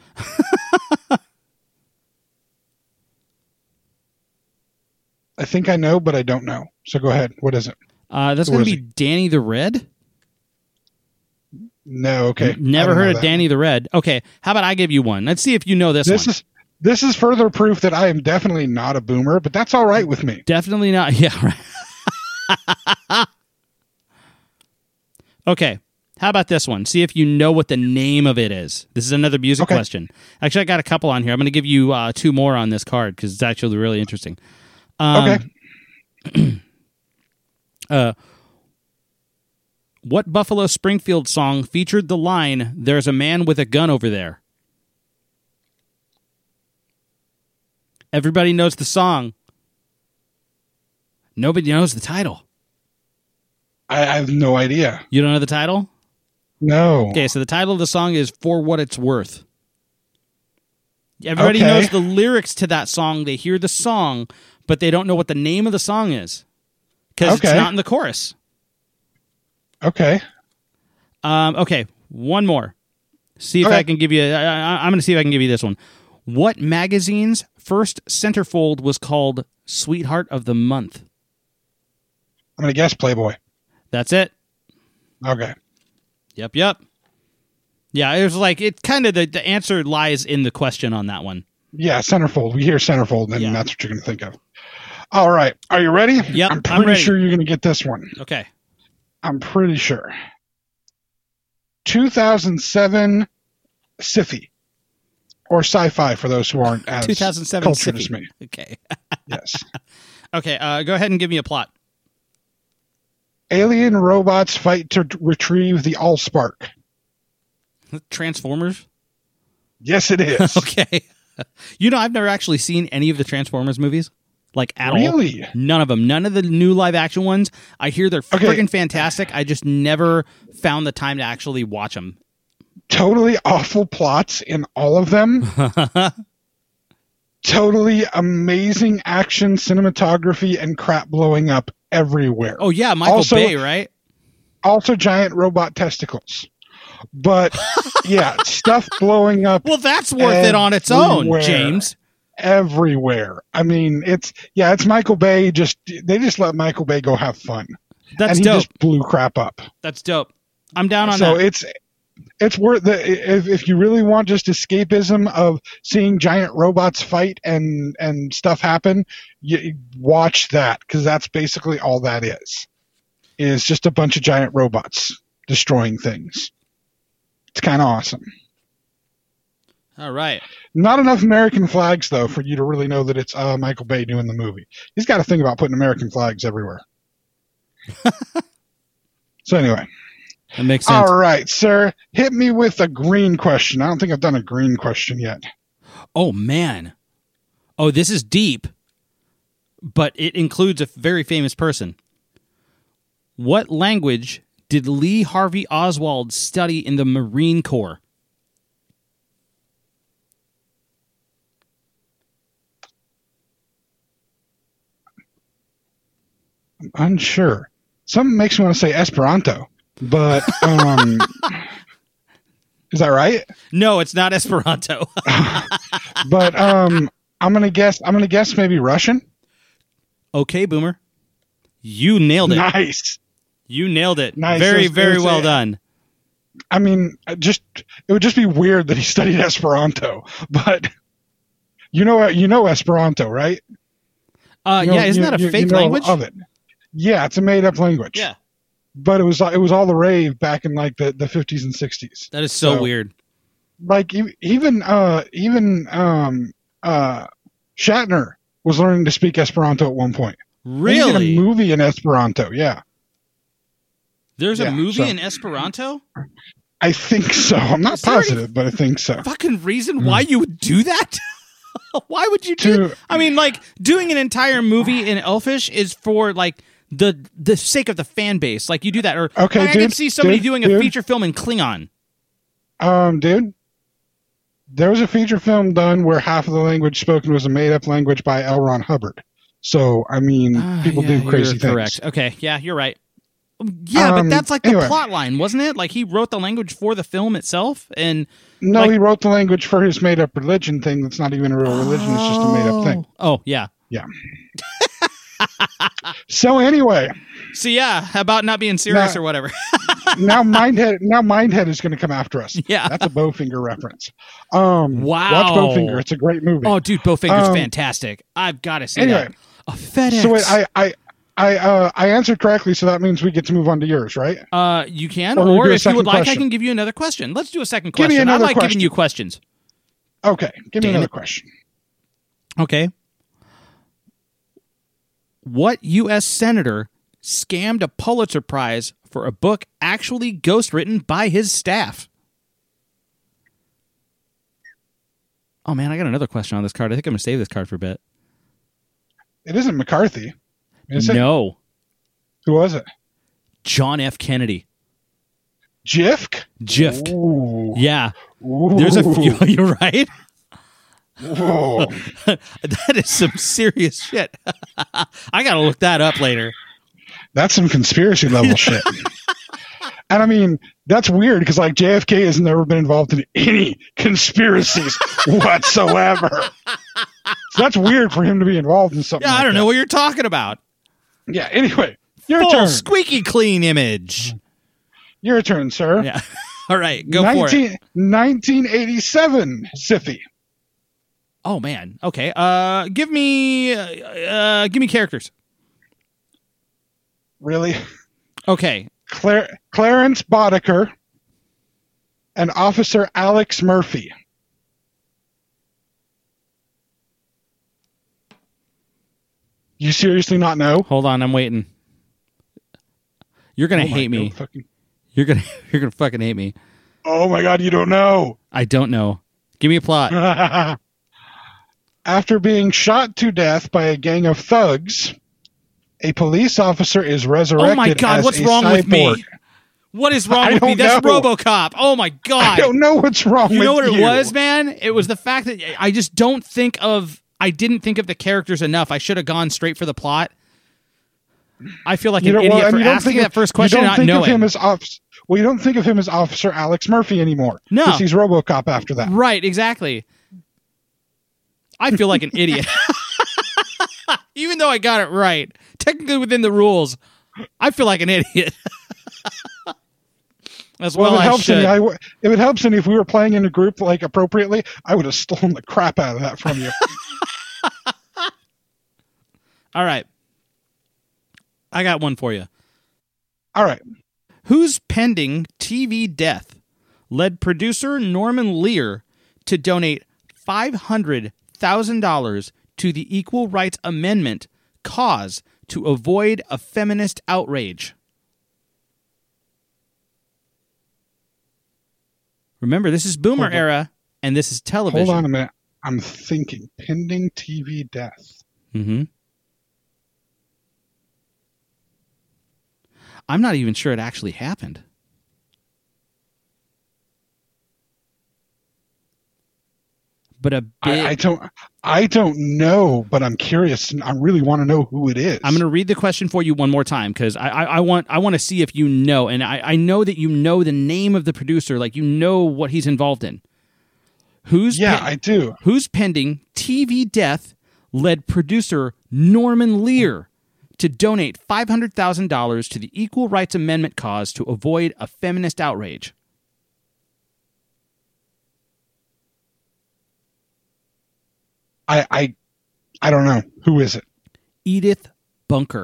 I think I know, but I don't know. So go ahead. What is it? That's going to be Danny the Red? No, okay. Never heard of Danny the Red. Okay, how about I give you one? Let's see if you know this one. This is further proof that I am definitely not a boomer, but that's all right with me. Definitely not. Yeah, right. Okay, how about this one? See if you know what the name of it is. This is another music question. Actually, I got a couple on here. I'm going to give you two more on this card because it's actually really interesting. Okay. What Buffalo Springfield song featured the line, "There's a man with a gun over there"? Everybody knows the song. Nobody knows the title. I have no idea. You don't know the title? No. Okay, so the title of the song is "For What It's Worth." Everybody knows the lyrics to that song. They hear the song, but they don't know what the name of the song is because it's not in the chorus. Okay. Okay, one more. See if I can give you... I'm going to see if I can give you this one. What magazine's first centerfold was called Sweetheart of the Month? I'm going to guess Playboy. That's it. Okay. Yep. Yeah, it was like... It kind of... The answer lies in the question on that one. Yeah, centerfold. We hear centerfold, and that's what you're going to think of. All right. Are you ready? Yep, I'm pretty sure you're going to get this one. Okay. I'm pretty sure. 2007 Sci-Fi. Or sci-fi for those who aren't as 2007 cultured Sci-Fi. as me. Okay. Yes. Okay, go ahead and give me a plot. Alien robots fight to retrieve the Allspark. Transformers? Yes, it is. Okay. I've never actually seen any of the Transformers movies. Like, at all. Really? None of them. None of the new live action ones. I hear they're freaking fantastic. I just never found the time to actually watch them. Totally awful plots in all of them. Totally amazing action, cinematography, and crap blowing up everywhere. Oh, yeah. Michael Bay, right? Also giant robot testicles. But, yeah, stuff blowing up. Well, that's worth it on its own, James. Everywhere. I mean, it's Michael Bay. They just let Michael Bay go have fun. That's and dope. He just blew crap up. That's dope. I'm down on that. So it's worth if you really want just escapism of seeing giant robots fight and stuff happen. You watch that because that's basically all that is. Is just a bunch of giant robots destroying things. It's kind of awesome. All right. Not enough American flags, though, for you to really know that it's Michael Bay doing the movie. He's got to think about putting American flags everywhere. So anyway. That makes sense. All right, sir. Hit me with a green question. I don't think I've done a green question yet. Oh, man. Oh, this is deep, but it includes a very famous person. What language did Lee Harvey Oswald study in the Marine Corps? I'm unsure. Something makes me want to say Esperanto, but Is that right? No, it's not Esperanto. But I'm gonna guess maybe Russian. Okay, Boomer. You nailed it. Nice. You nailed it. Nice. Very, very well done. I mean, it would just be weird that he studied Esperanto, but you know Esperanto, right? Yeah, isn't that a fake language? Of it. Yeah, it's a made up language. Yeah. But it was all the rave back in like the 50s and 60s. That is so weird. Like even Shatner was learning to speak Esperanto at one point. Really? He did a movie in Esperanto, yeah. There's a movie in Esperanto? I think so. I'm not positive, but I think so. Fucking reason why you would do that? Why would you do? I mean, like doing an entire movie in Elfish is for like the sake of the fan base. Like you do that, or okay, I can see somebody doing a feature film in Klingon. Dude, there was a feature film done where half of the language spoken was a made up language by L. Ron Hubbard. So I mean, people do crazy things. Correct. Okay, yeah, you're right. Yeah, but that's like the plot line, wasn't it? Like he wrote the language for the film itself, and no, he wrote the language for his made-up religion thing. That's not even a real religion; it's just a made-up thing. Oh, yeah, yeah. So anyway, how about not being serious or whatever? now Mindhead is going to come after us. Yeah, that's a Bowfinger reference. Wow, watch Bowfinger; it's a great movie. Oh, dude, Bowfinger's fantastic. I've got to say that. A FedEx. So wait, I answered correctly, so that means we get to move on to yours, right? You can, or if you would like, I can give you another question. Let's do a second question. Give me another question. Giving you questions. Okay, give me another question. Okay. What U.S. senator scammed a Pulitzer Prize for a book actually ghostwritten by his staff? Oh, man, I got another question on this card. I think I'm going to save this card for a bit. It isn't McCarthy. Is it? No. Who was it? John F. Kennedy. Jifk? Jifk. Yeah. Ooh. There's a few. You're right. Whoa. That is some serious shit. I got to look that up later. That's some conspiracy level shit. And I mean, that's weird because like JFK has never been involved in any conspiracies whatsoever. So that's weird for him to be involved in something. Yeah, I don't know what you're talking about. Yeah, anyway, your full turn. Squeaky clean image. Your turn, sir. Yeah. All right, go for it. 1987, Siffy. Oh man. Okay. Give me characters. Really? Okay. Clarence Boddicker and Officer Alex Murphy. You seriously not know? Hold on, I'm waiting. You're gonna hate me. You're gonna fucking hate me. Oh my god, you don't know. I don't know. Give me a plot. After being shot to death by a gang of thugs, a police officer is resurrected. Oh my god, as what's a wrong cyborg. with me? What is wrong with me? That's RoboCop. Oh my god. I don't know what's wrong with you. You know what it was, man? It was the fact that I just didn't think of the characters enough. I should have gone straight for the plot. I feel like an idiot for asking that first question and not knowing. Well, you don't think of him as Officer Alex Murphy anymore. No. Because he's RoboCop after that. Right, exactly. I feel like an idiot. Even though I got it right. Technically within the rules, I feel like an idiot. As well, it helps if it helps any if we were playing in a group like appropriately, I would have stolen the crap out of that from you. All right. I got one for you. All right. Whose pending TV death led producer Norman Lear to donate $500,000 to the Equal Rights Amendment cause to avoid a feminist outrage? Remember, this is Boomer era, and this is television. Hold on a minute. I'm thinking. Pending TV death. Mm-hmm. I'm not even sure it actually happened. but a big. I don't know, but I'm curious. I really want to know who it is. I'm going to read the question for you one more time because I want to see if you know, and I know that you know the name of the producer, like you know what he's involved in. I do. Who's pending TV death led producer Norman Lear to donate $500,000 to the Equal Rights Amendment cause to avoid a feminist outrage? I don't know. Who is it? Edith Bunker.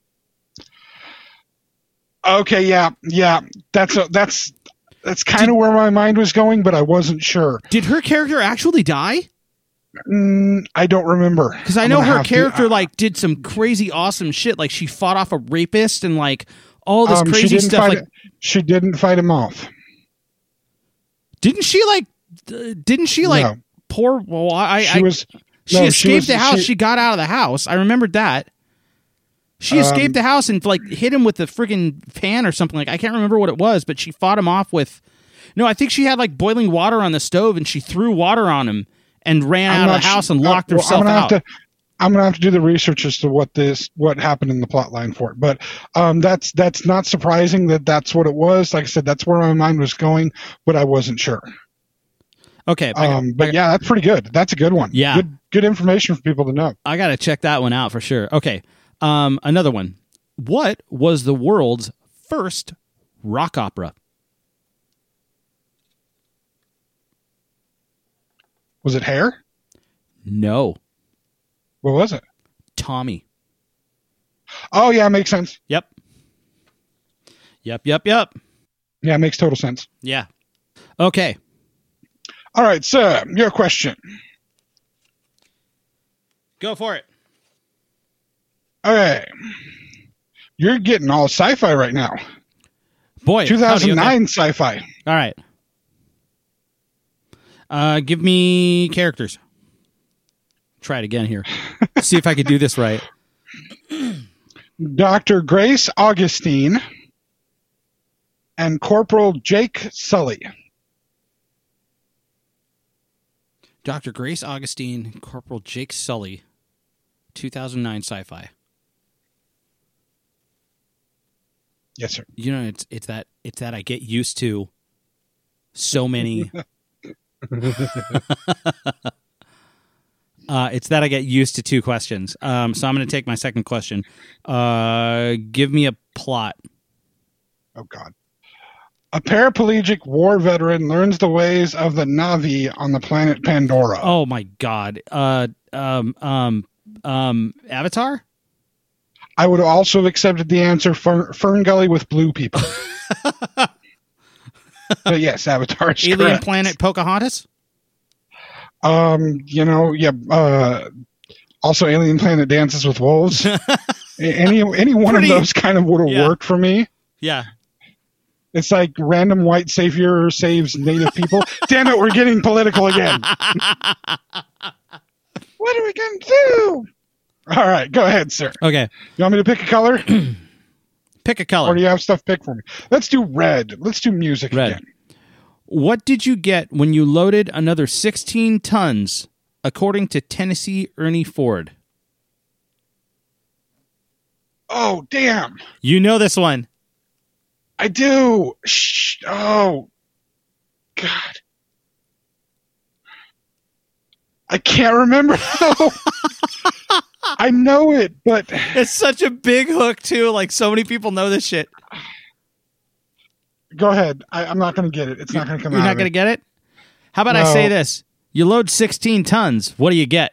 Okay, yeah. That's kind of where my mind was going, but I wasn't sure. Did her character actually die? I don't remember. Because I know her character did some crazy awesome shit. Like she fought off a rapist and like all this crazy stuff. She didn't fight him off. Didn't she No. Poor? Well, she escaped the house. She got out of the house. I remembered that. She escaped the house and hit him with the friggin' pan or something. I can't remember what it was, but she fought him off with. No, I think she had boiling water on the stove and she threw water on him and ran out of the house and locked herself out. I'm gonna have to do the research as to what happened in the plot line for it. But that's not surprising that that's what it was. Like I said, that's where my mind was going, but I wasn't sure. Okay. But yeah, that's pretty good. That's a good one. Yeah. Good information for people to know. I got to check that one out for sure. Okay. Another one. What was the world's first rock opera? Was it Hair? No. What was it? Tommy. Oh, yeah, makes sense. Yep. Yeah, it makes total sense. Yeah. Okay. All right, sir, your question. Go for it. Okay. You're getting all sci-fi right now. Boy, 2009 sci-fi. All right. Give me characters. Try it again here. See if I could do this right. Dr. Grace Augustine and Corporal Jake Sully. Dr. Grace Augustine, Corporal Jake Sully, 2009 sci-fi. Yes, sir. You know, it's that I get used to so many. It's that I get used to two questions. So I'm going to take my second question. Give me a plot. Oh God. A paraplegic war veteran learns the ways of the Na'vi on the planet Pandora. Oh my God. Avatar? I would also have accepted the answer Fern Gully with blue people. But yes, Avatar is Alien correct. Planet Pocahontas? Also Alien Planet Dances with Wolves. any one of those kind of would have worked for me. Yeah. It's like random white savior saves native people. Damn it, we're getting political again. What are we going to do? All right, go ahead, sir. Okay. You want me to pick a color? Pick a color. Or do you have stuff picked for me? Let's do red. Let's do music again. What did you get when you loaded another 16 tons, according to Tennessee Ernie Ford? Oh, damn. You know this one. I do. Oh, God. I can't remember. I know it, but... It's such a big hook, too. Like, so many people know this shit. Go ahead. I'm not going to get it. It's not going to come out. You're not going to get it? How about I say this? You load 16 tons. What do you get?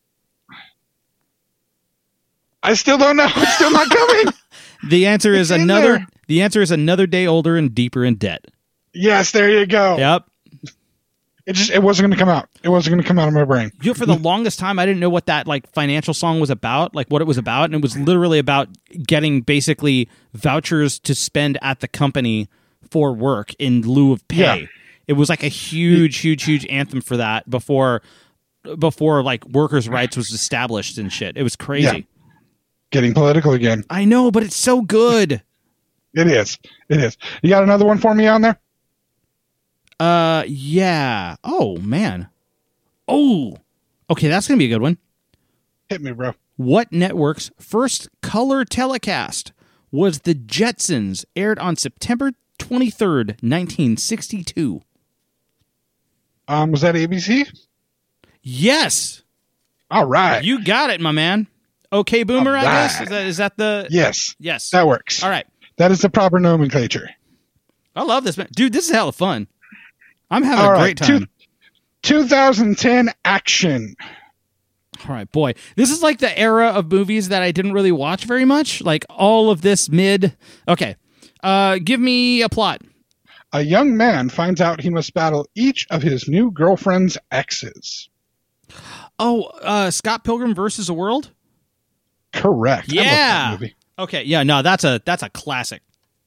I still don't know. It's still not coming. The answer is another day older and deeper in debt. Yes, there you go. Yep. It wasn't going to come out. It wasn't going to come out of my brain. For the longest time, I didn't know what that financial song was about, what it was about, and it was literally about getting basically vouchers to spend at the company for work in lieu of pay. Yeah. It was a huge anthem for that before workers' rights was established and shit. It was crazy. Yeah. Getting political again. I know, but it's so good. It is. You got another one for me on there? Yeah. Oh, man. Oh, okay, that's going to be a good one. Hit me, bro. What network's first color telecast was The Jetsons, aired on September 23rd, 1962? Was that ABC? Yes. All right. You got it, my man. Okay, Boomer, All I guess? right. Is that the... Yes. Yes. That works. All right. That is the proper nomenclature. I love this, man. Dude, this is hella fun. I'm having All a right. great time. 2010 action. All right, boy. This is like the era of movies that I didn't really watch very much. Like all of this mid... Okay. Give me a plot. A young man finds out he must battle each of his new girlfriend's exes. Oh, Scott Pilgrim versus the World? Correct. I love Yeah. that movie. Okay, yeah, no, that's a classic.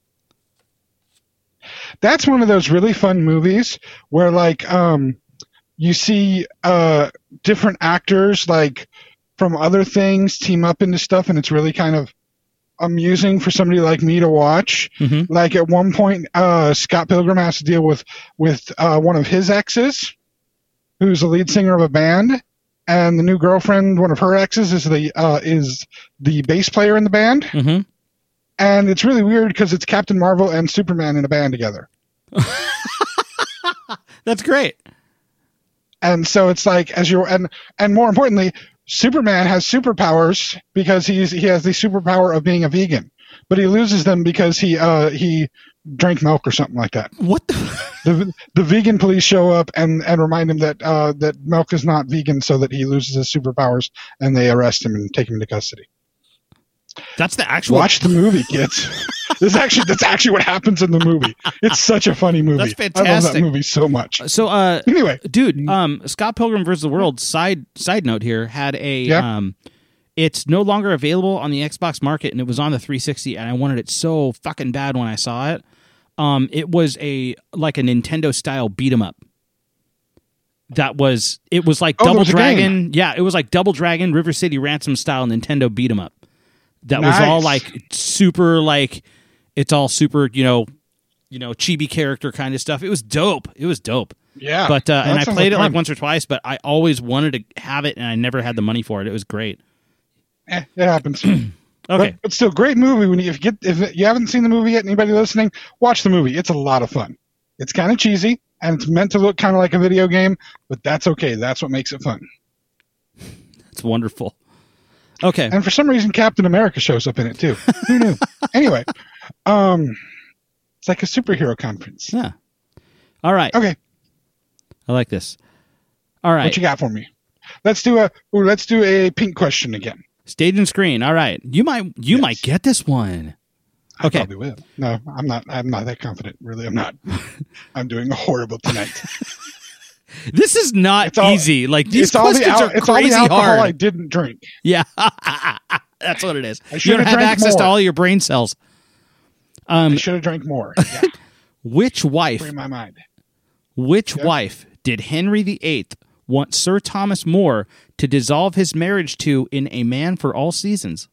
That's one of those really fun movies where, like, you see different actors, like, from other things team up into stuff, and it's really kind of amusing for somebody like me to watch. Mm-hmm. Like, at one point, Scott Pilgrim has to deal with one of his exes, who's the lead singer of a band, and the new girlfriend, one of her exes, is the bass player in the band. Mm-hmm. And it's really weird because it's Captain Marvel and Superman in a band together. That's great. And so it's like, and more importantly, Superman has superpowers because he has the superpower of being a vegan, but he loses them because he drank milk or something like that. What The vegan police show up and remind him that milk is not vegan, so that he loses his superpowers, and they arrest him and take him into custody. That's the actual... Watch the movie, kids. That's actually what happens in the movie. It's such a funny movie. That's fantastic. I love that movie so much. So, anyway, dude, Scott Pilgrim vs. the World, side note here, had a it's no longer available on the Xbox market, and it was on the 360, and I wanted it so fucking bad when I saw it. It was like a Nintendo style beat 'em up. It was like Double Dragon. Yeah, it was like Double Dragon, River City Ransom style Nintendo beat 'em up. That was all like super, like it's all super, chibi character kind of stuff. It was dope. Yeah. But and I played it fun. like once or twice, but I always wanted to have it, and I never had the money for it. It was great. It happens. Okay, but still, great movie. If you haven't seen the movie yet, anybody listening, watch the movie. It's a lot of fun. It's kind of cheesy, and it's meant to look kind of like a video game, but that's okay. That's what makes it fun. it's wonderful. Okay, And for some reason, Captain America shows up in it too. Who knew? Anyway, it's like a superhero conference. yeah. All right. Okay, I like this. All right. what you got for me? Let's do a pink question again. Stage and screen. All right. You might get this one. I Okay. probably will. No, I'm not that confident. Really, I'm not. I'm doing horrible tonight. This is not easy. Like these It's all the questions are it's all the crazy alcohol hard. I didn't drink. Yeah. That's what it is. I You should don't have have drank access to more. all your brain cells. I should have drank more. Yeah, Which wife free my mind. wife did Henry VIII want Sir Thomas More to dissolve his marriage to in A Man for All Seasons?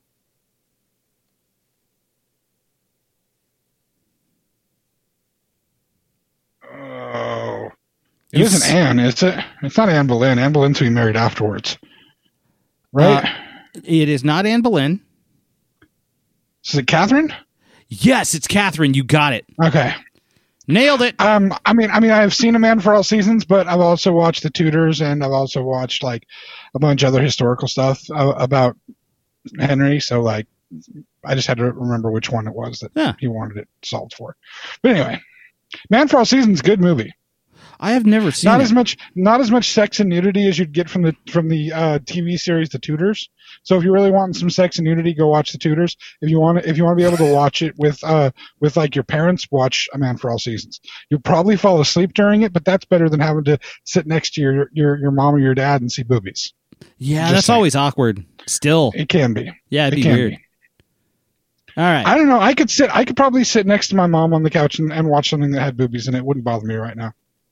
Oh, it isn't Anne, is it? It's not Anne Boleyn. Anne Boleyn's who he married afterwards, right? It is not Anne Boleyn. Is it Catherine? Yes, it's Catherine. You got it. Okay. Nailed it. I mean, I've seen A Man for All Seasons, but I've also watched The Tudors, and I've also watched like a bunch of other historical stuff about Henry. So like, I just had to remember which one it was that he wanted it solved for. But anyway, Man for All Seasons, good movie. I have never seen Not it. as much sex and nudity as you'd get from the TV series The Tudors. So if you really want some sex and nudity, go watch The Tudors. If you want to be able to watch it with like your parents, watch A Man for All Seasons. You'll probably fall asleep during it, but that's better than having to sit next to your mom or your dad and see boobies. Yeah, that's always awkward. Still, It can be. yeah, it'd It be can weird. be. All right. I don't know. I could probably sit next to my mom on the couch and watch something that had boobies, and it wouldn't bother me right now.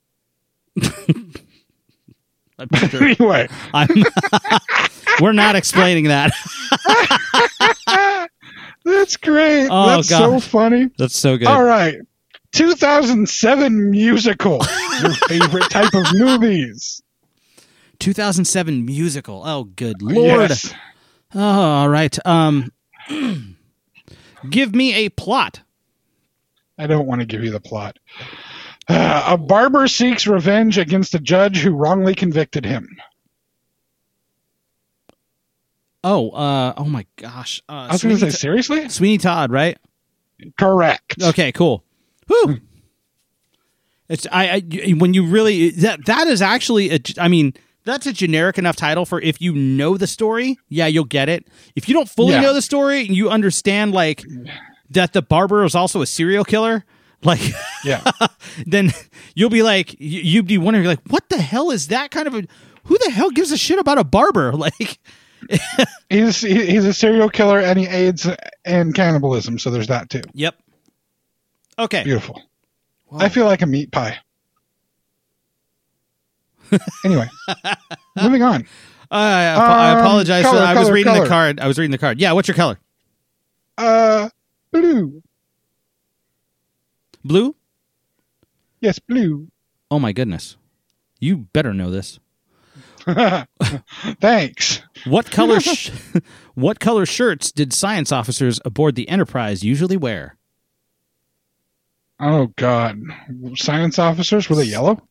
I'm sure. Anyway, We're not explaining that. that's great. Oh, That's so God. funny. That's so good. All right. 2007 musical. Your favorite type of movies. 2007 musical. Oh, good Lord. Yes. Oh, all right. Give me a plot. I don't want to give you the plot. A barber seeks revenge against a judge who wrongly convicted him. Oh my gosh. I was going to say, seriously? Sweeney Todd, right? Correct. Okay, cool. Whew. It's when you really that is actually that's a generic enough title for if you know the story, yeah, you'll get it. If you don't fully know the story and you understand like that the barber was also a serial killer, like then you'll be like you'd be wondering like what the hell is that kind of who the hell gives a shit about a barber? Like he's a serial killer and he aids in cannibalism, so there's that too. Yep. Okay. Beautiful. Wow. I feel like a meat pie. Anyway, moving on. I apologize. I was reading the card. I was reading the card. Yeah, what's your color? Blue. Blue? Yes, blue. Oh my goodness. You better know this. Thanks. What color shirts did science officers aboard the Enterprise usually wear? Oh God. Science officers, were they yellow?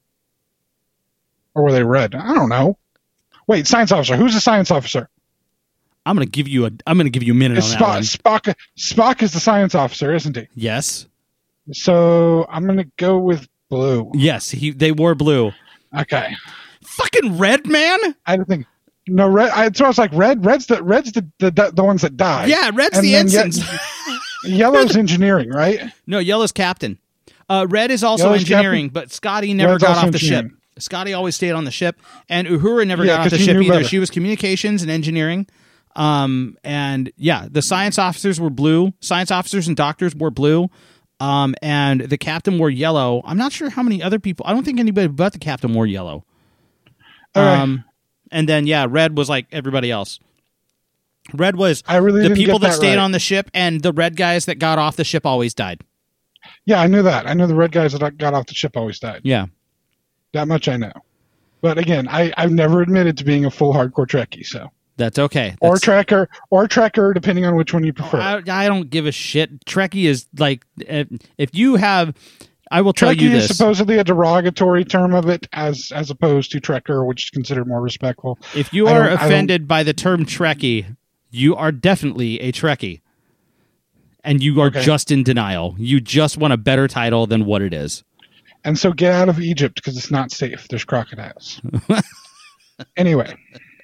Or were they red? I don't know. Wait, science officer. Who's a science officer? I'm gonna give you a minute on that one. Spock is the science officer, isn't he? Yes. So I'm gonna go with blue. Yes, they wore blue. Okay. Fucking red, man. I don't think. No, red. So I was like, red. Red's the ones that die. Yeah, red's the ensigns. Yellow's engineering, right? No, yellow's captain. Red is also engineering, but Scotty never got off the ship. Scotty always stayed on the ship, and Uhura never got off the ship either. Better. She was communications and engineering. And yeah, the science officers were blue. Science officers and doctors wore blue. And the captain wore yellow. I'm not sure how many other people. I don't think anybody but the captain wore yellow. And then red was like everybody else. Red was the people that stayed on the ship, and the red guys that got off the ship always died. Yeah, I knew that. I know the red guys that got off the ship always died. Yeah. That much I know. But again, I've never admitted to being a full hardcore Trekkie, so. That's okay. Or Trekker, depending on which one you prefer. I don't give a shit. Trekkie is like, if you have, I will tell you this. Trekkie is supposedly a derogatory term of it as opposed to Trekker, which is considered more respectful. If you are offended by the term Trekkie, you are definitely a Trekkie. And you are just in denial. You just want a better title than what it is. And so get out of Egypt because it's not safe. There's crocodiles. Anyway.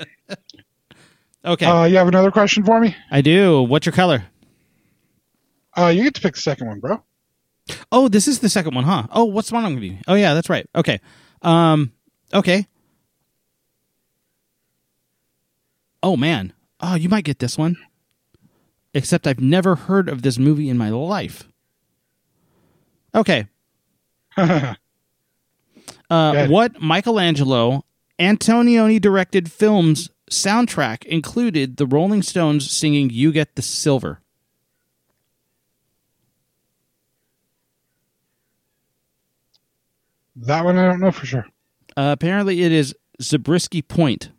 Okay. You have another question for me? I do. What's your color? You get to pick the second one, bro. Oh, this is the second one, huh? Oh, what's the one I'm going to be? Oh, yeah, that's right. Okay. Okay. Oh, man. Oh, you might get this one. Except I've never heard of this movie in my life. Okay. What Michelangelo Antonioni directed film's soundtrack included the Rolling Stones singing "You Get the Silver"? That one I don't know for sure. Apparently it is Zabriskie Point.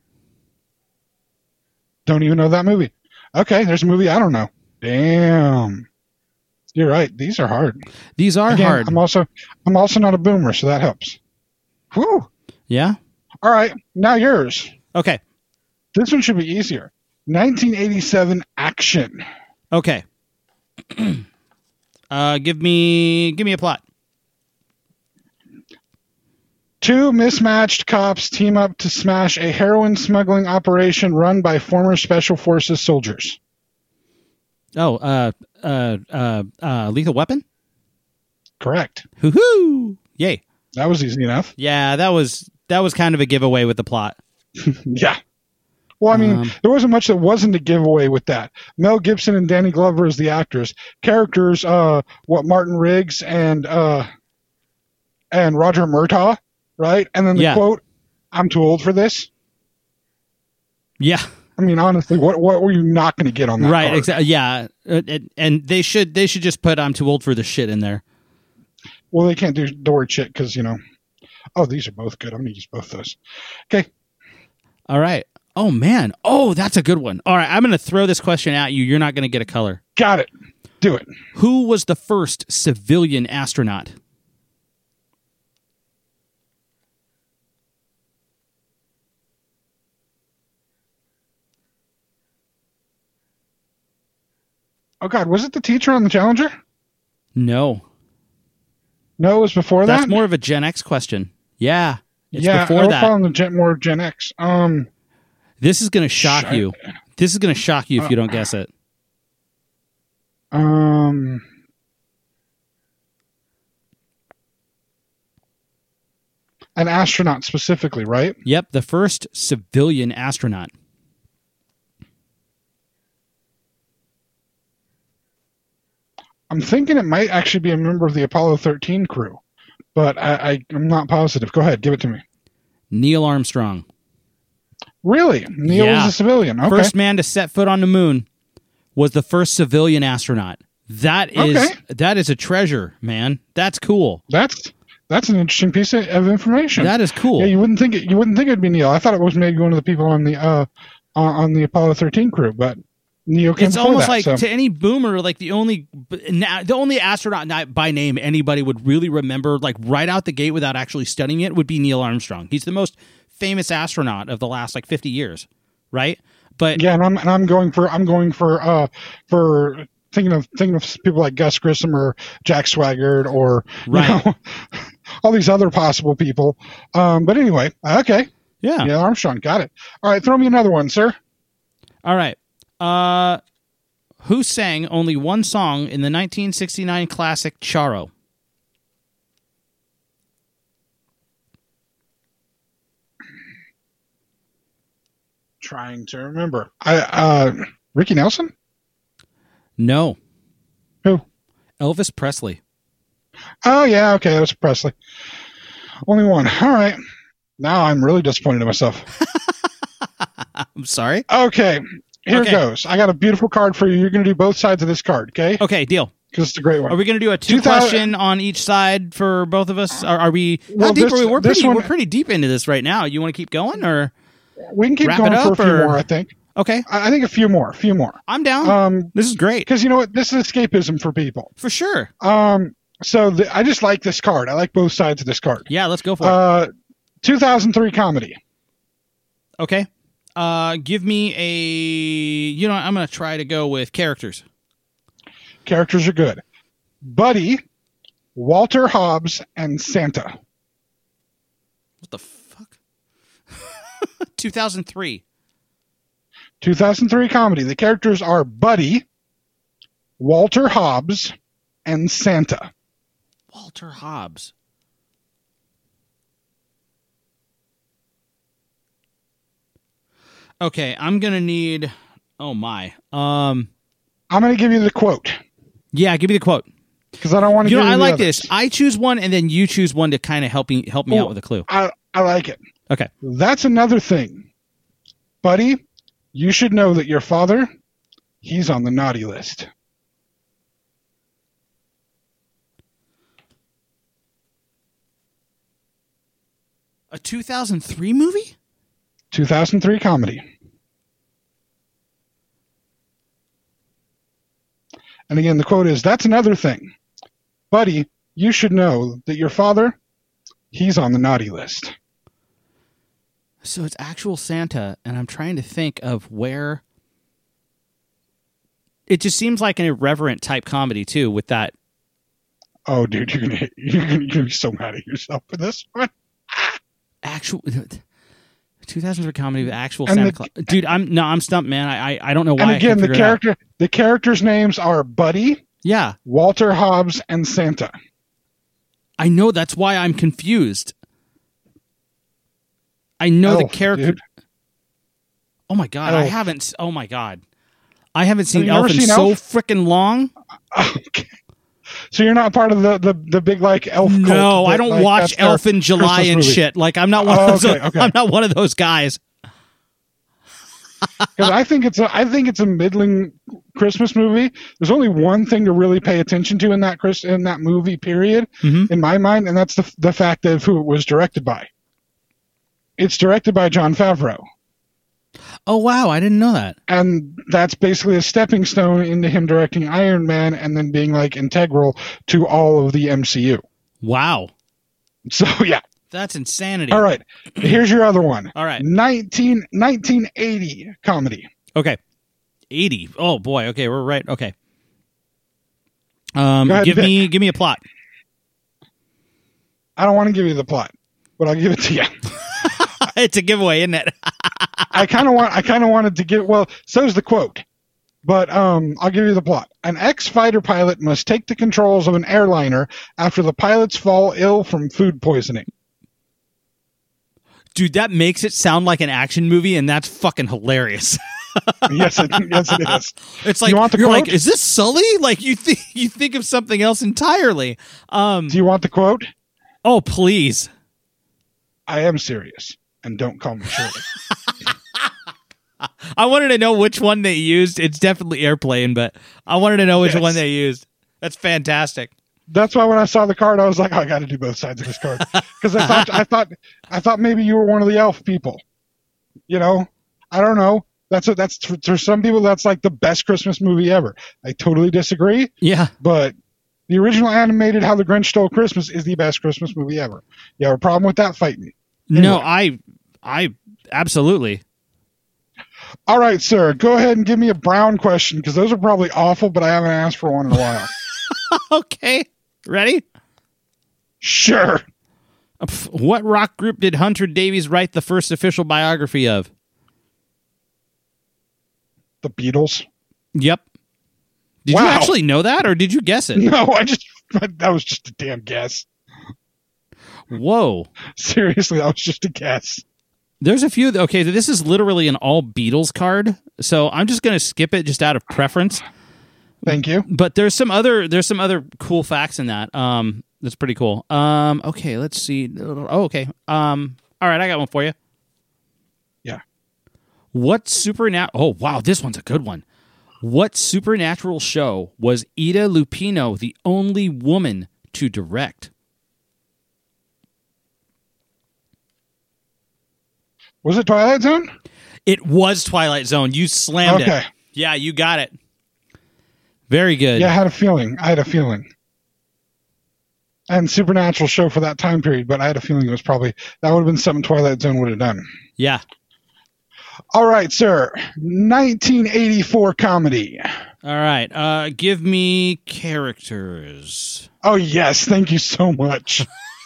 Don't even know that movie. Okay, there's a movie I don't know. Damn. You're right. These are hard. These are hard. I'm also not a boomer, so that helps. Whew. Yeah? All right. Now yours. Okay. This one should be easier. 1987 action. Okay. Give me a plot. Two mismatched cops team up to smash a heroin smuggling operation run by former Special Forces soldiers. Oh, Lethal Weapon? Correct. Hoo-hoo! Yay. That was easy enough. Yeah, that was kind of a giveaway with the plot. Yeah. Well, I mean, there wasn't much that wasn't a giveaway with that. Mel Gibson and Danny Glover as the actors. Characters, Martin Riggs and Roger Murtaugh, right? And then the quote, "I'm too old for this." Yeah. I mean, honestly, what were you not going to get on that? Right, exactly. Yeah, and they should just put "I'm too old for this shit" in there. Well, they can't do the word shit because, oh, these are both good. I'm going to use both those. Okay. All right. Oh, man. Oh, that's a good one. All right. I'm going to throw this question at you. You're not going to get a color. Got it. Do it. Who was the first civilian astronaut? Oh, God. Was it the teacher on the Challenger? No. No, it was before that? That's more of a Gen X question. Yeah. It's yeah, before that. Calling the more Gen X. This is going to shock you. This is going to shock you if you don't guess it. An astronaut specifically, right? Yep, the first civilian astronaut. I'm thinking it might actually be a member of the Apollo 13 crew, but I'm not positive. Go ahead, give it to me. Neil Armstrong. Really? Neil was a civilian. Okay. First man to set foot on the moon was the first civilian astronaut. That is a treasure, man. That's cool. That's an interesting piece of information. That is cool. Yeah, you wouldn't think it'd be Neil. I thought it was maybe one of the people on the Apollo 13 crew, but Neil came. It's almost like to any boomer, like the only astronaut by name anybody would really remember, like right out the gate without actually studying it, would be Neil Armstrong. He's the most famous astronaut of the last 50 years, right? But yeah, and I'm going for thinking of people like Gus Grissom or Jack Swigert or all these other possible people. But anyway, okay. Yeah, Armstrong, got it. All right, throw me another one, sir. All right. Who sang only one song in the 1969 classic Charo? Trying to remember. Ricky Nelson? No. Who? Elvis Presley. Oh, yeah, okay, that was Presley. Only one. All right. Now I'm really disappointed in myself. I'm sorry? Okay. Here goes. I got a beautiful card for you. You're going to do both sides of this card, okay? Okay, deal. Because it's a great one. Are we going to do a two-question on each side for both of us? Are we? How deep are we? We're pretty deep into this right now. You want to keep going, or we can keep going for a few more? I think. Okay. I think a few more. I'm down. This is great. Because you know what? This is escapism for people. For sure. So I just like this card. I like both sides of this card. Yeah, let's go for it. 2003 comedy. Okay. Give me a... I'm going to try to go with characters. Characters are good. Buddy, Walter Hobbs, and Santa. What the fuck? 2003. 2003 comedy. The characters are Buddy, Walter Hobbs, and Santa. Walter Hobbs. Okay, I'm going to need... Oh, my. I'm going to give you the quote. Yeah, give me the quote. Because I don't want to give you I like others. this. I choose one, and then you choose one to kind of help me out with a clue. I like it. Okay. That's another thing. Buddy, you should know that your father, he's on the naughty list. A 2003 movie? 2003 comedy. And again, the quote is, that's another thing. Buddy, you should know that your father, he's on the naughty list. So it's actual Santa, and I'm trying to think of where... It just seems like an irreverent type comedy, too, with that... Oh, dude, you're gonna be so mad at yourself for this one. Actual... 2003 comedy with actual Santa Claus. Dude, I'm stumped, man. I don't know why. And again, the characters' names are Buddy, yeah, Walter Hobbs, and Santa. I know, that's why I'm confused. I know the character. Dude. Oh my god, I haven't. Oh my god, I haven't seen Elf in so freaking long. Okay. So you're not part of the big like elf cult? No, I don't watch Elf in July Christmas and movie. Shit. Like I'm not one of those. Okay. I'm not one of those guys. Because I think it's a middling Christmas movie. There's only one thing to really pay attention to in that movie period, in my mind, and that's the fact of who it was directed by. It's directed by Jon Favreau. Oh, wow. I didn't know that. And that's basically a stepping stone into him directing Iron Man and then being like integral to all of the MCU. Wow. So, yeah. That's insanity. All right. Here's your other one. All right. 1980 comedy. Okay. 80. Oh, boy. Okay, we're right. Okay. ahead, give me a plot. I don't want to give you the plot, but I'll give it to you. It's a giveaway, isn't it? I kind of wanted to give. Well, so's the quote, but I'll give you the plot. An ex-fighter pilot must take the controls of an airliner after the pilots fall ill from food poisoning. Dude, that makes it sound like an action movie, and that's fucking hilarious. Yes, it is. It's like, you want the you're quote? like, is this Sully? Like, you think of something else entirely. Do you want the quote? Oh, please. I am serious, and don't call me Shirley. I wanted to know which one they used. It's definitely Airplane, but I wanted to know which one they used. That's fantastic. That's why when I saw the card, I was like, oh, I got to do both sides of this card because I thought maybe you were one of the elf people. You know, I don't know. That's for some people that's like the best Christmas movie ever. I totally disagree. Yeah, but the original animated How the Grinch Stole Christmas is the best Christmas movie ever. You have a problem with that? Fight me. Anyway. No, I absolutely. All right, sir. Go ahead and give me a Brown question because those are probably awful, but I haven't asked for one in a while. Okay, ready? Sure. What rock group did Hunter Davies write the first official biography of? The Beatles. Yep. Did you actually know that, or did you guess it? No, that was just a damn guess. Whoa. Seriously, that was just a guess. There's a few. Okay, this is literally an all Beatles card, so I'm just going to skip it just out of preference. Thank you. But there's some other cool facts in that. That's pretty cool. Okay, let's see. Oh, okay. All right, I got one for you. Yeah. What supernatural? Oh, wow, this one's a good one. What supernatural show was Ida Lupino the only woman to direct? Was it Twilight Zone? It was Twilight Zone. You slammed it. Yeah, you got it. Very good. Yeah, I had a feeling. And supernatural show for that time period, but I had a feeling it was probably, that would have been something Twilight Zone would have done. Yeah. All right, sir. 1984 comedy. All right. Give me characters. Oh, yes. Thank you so much.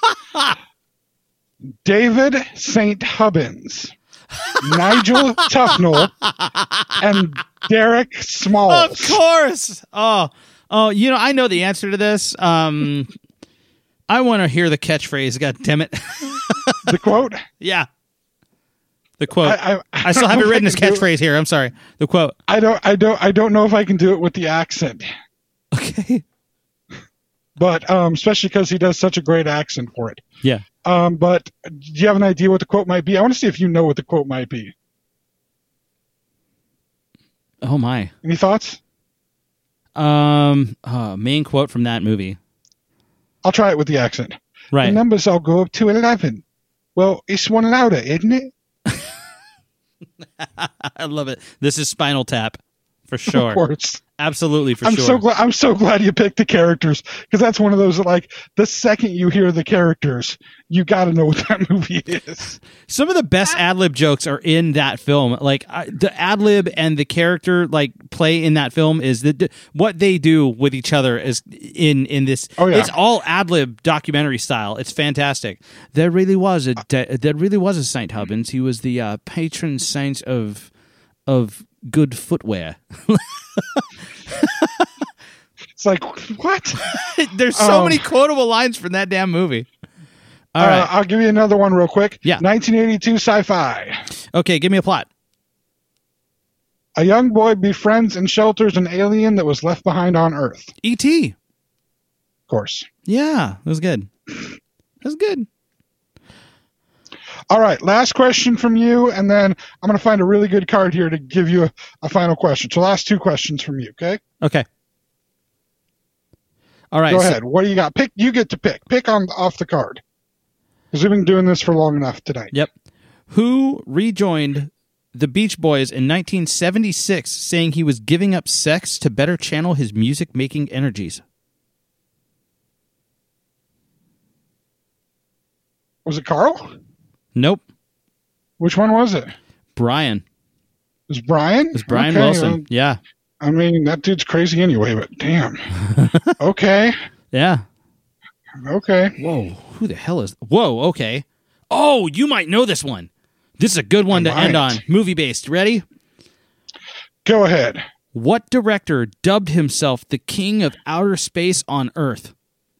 David St. Hubbins, Nigel Tufnell, and Derek Smalls. Of course. Oh, I know the answer to this. I want to hear the catchphrase. God damn it. The quote? Yeah. The quote. I still have it written as catchphrase here. I'm sorry. The quote. I don't know if I can do it with the accent. Okay. But especially because he does such a great accent for it. Yeah. But do you have an idea what the quote might be? I want to see if you know what the quote might be. Oh my. Any thoughts? Main quote from that movie. I'll try it with the accent. Right. The numbers all go up to 11. Well, it's one louder, isn't it? I love it. This is Spinal Tap for sure. Of course. Absolutely, for sure. I'm so glad you picked the characters because that's one of those that, like, the second you hear the characters, you got to know what that movie is. Some of the best ad-lib jokes are in that film. Like the ad-lib and the character like play in that film is what they do with each other is in this. Oh, yeah. It's all ad-lib documentary style. It's fantastic. There really was a Saint Hubbins. He was the patron saint of good footwear. It's like, what? There's so many quotable lines from that damn movie. All right. I'll give you another one real quick. Yeah. 1982 sci-fi. Okay, give me a plot. A young boy befriends and shelters an alien that was left behind on Earth. E.T. Of course. Yeah, that was good. That was good. All right, last question from you, and then I'm going to find a really good card here to give you a final question. So last two questions from you, okay? Okay. All right. Go ahead. What do you got? Pick. You get to pick. Pick off the card. Because we've been doing this for long enough tonight. Yep. Who rejoined the Beach Boys in 1976, saying he was giving up sex to better channel his music-making energies? Was it Carl? Nope. Which one was it? Brian. It was Brian? It was Brian Okay, Wilson. Yeah. I mean, that dude's crazy anyway, but damn. Okay. Yeah. Okay. Whoa. Who the hell is... Whoa, okay. Oh, you might know this one. This is a good one to end on. Movie-based. Ready? Go ahead. What director dubbed himself the king of outer space on Earth?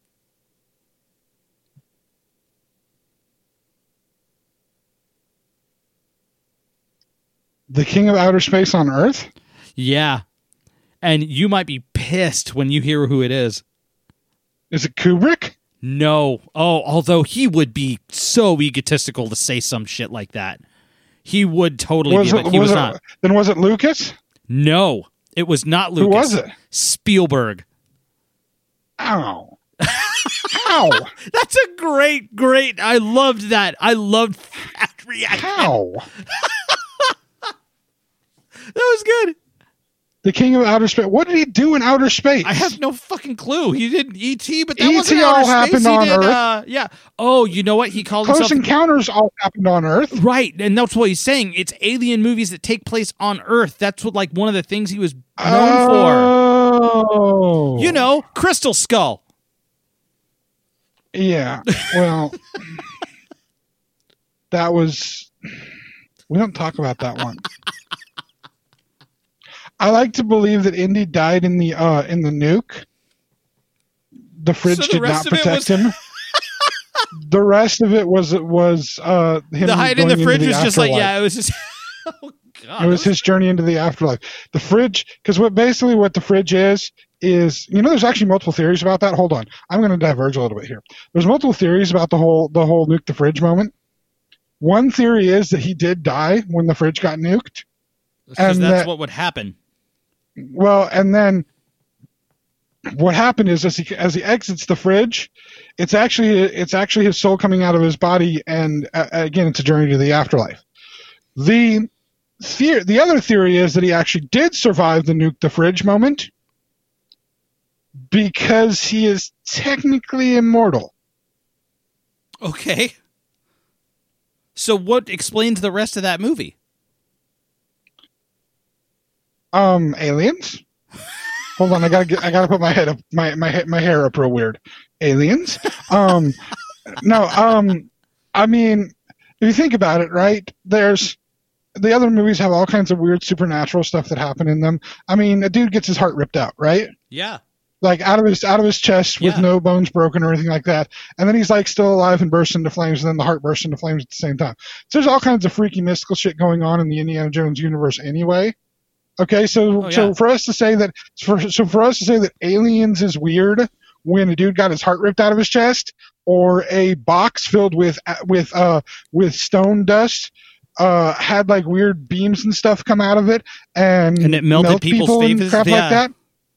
The king of outer space on Earth? Yeah. And you might be pissed when you hear who it is. Is it Kubrick? No. Oh, although he would be so egotistical to say some shit like that. He would totally be, but he was not. Then was it Lucas? No, it was not Lucas. Who was it? Spielberg. Ow. How? That's a great. I loved that. I loved that reaction. How? That was good. The king of outer space. What did he do in outer space? I have no fucking clue. He did E.T., but that E.T. wasn't all outer space. happened on Earth. Yeah. Oh, you know what? He called Close himself... Encounters all happened on Earth. Right, and that's what he's saying. It's alien movies that take place on Earth. That's what, like, one of the things he was known for. You know, Crystal Skull. Yeah. Well, that was... We don't talk about that one. I like to believe that Indy died in the nuke. The fridge did not protect him. The rest of it was him. The hide in the fridge was just like, yeah, it was just. Oh God! It was his journey into the afterlife. The fridge, because what the fridge is there's actually multiple theories about that. Hold on, I'm going to diverge a little bit here. There's multiple theories about the whole nuke the fridge moment. One theory is that he did die when the fridge got nuked, and that's what would happen. Well, and then what happened is as he exits the fridge, it's actually his soul coming out of his body, and again, it's a journey to the afterlife. The other theory is that he actually did survive the nuke the fridge moment because he is technically immortal. Okay. So what explains the rest of that movie? Aliens. Hold on, I gotta put my head up, my hair up real weird. Aliens. No. I mean, if you think about it, right? There's the other movies have all kinds of weird supernatural stuff that happen in them. I mean, a dude gets his heart ripped out, right? Yeah. Like out of his chest with no bones broken or anything like that, and then he's like still alive and bursts into flames, and then the heart bursts into flames at the same time. So there's all kinds of freaky mystical shit going on in the Indiana Jones universe anyway. Okay, so for us to say that Aliens is weird when a dude got his heart ripped out of his chest, or a box filled with stone dust had like weird beams and stuff come out of it and it melted people's faces and crap like that.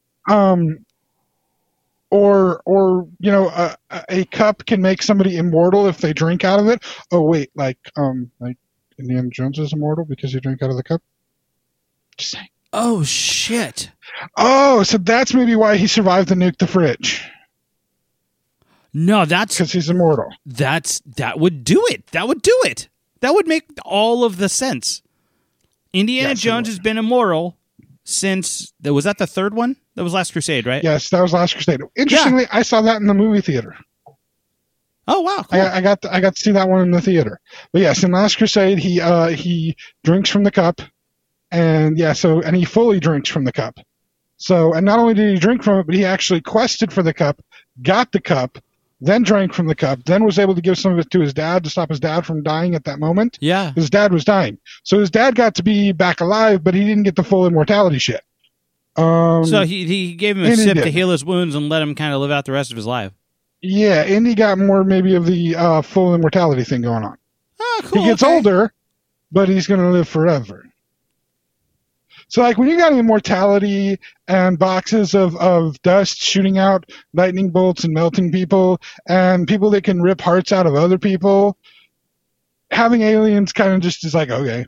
Or a cup can make somebody immortal if they drink out of it. Oh wait, like Indiana Jones is immortal because he drank out of the cup. Just saying. Oh shit. Oh, so that's maybe why he survived the nuke the fridge. No, that's because he's immortal. That would do it. That would do it. That would make all of the sense. Indiana Jones has been immortal since was that the third one? That was Last Crusade, right? Yes, that was Last Crusade. Interestingly, I saw that in the movie theater. Oh wow! Cool. I got to see that one in the theater. But yes, in Last Crusade, he drinks from the cup, and he fully drinks from the cup. So, and not only did he drink from it, but he actually quested for the cup, got the cup, then drank from the cup, then was able to give some of it to his dad to stop his dad from dying at that moment. Yeah, his dad was dying, so his dad got to be back alive, but he didn't get the full immortality shit. So he gave him a sip to heal his wounds and let him kind of live out the rest of his life. Yeah, and he got more maybe of the full immortality thing going on. Oh, cool. He gets older, but he's going to live forever. So, like, when you got immortality and boxes of dust shooting out lightning bolts and melting people, and people that can rip hearts out of other people, having aliens kind of just is like, okay.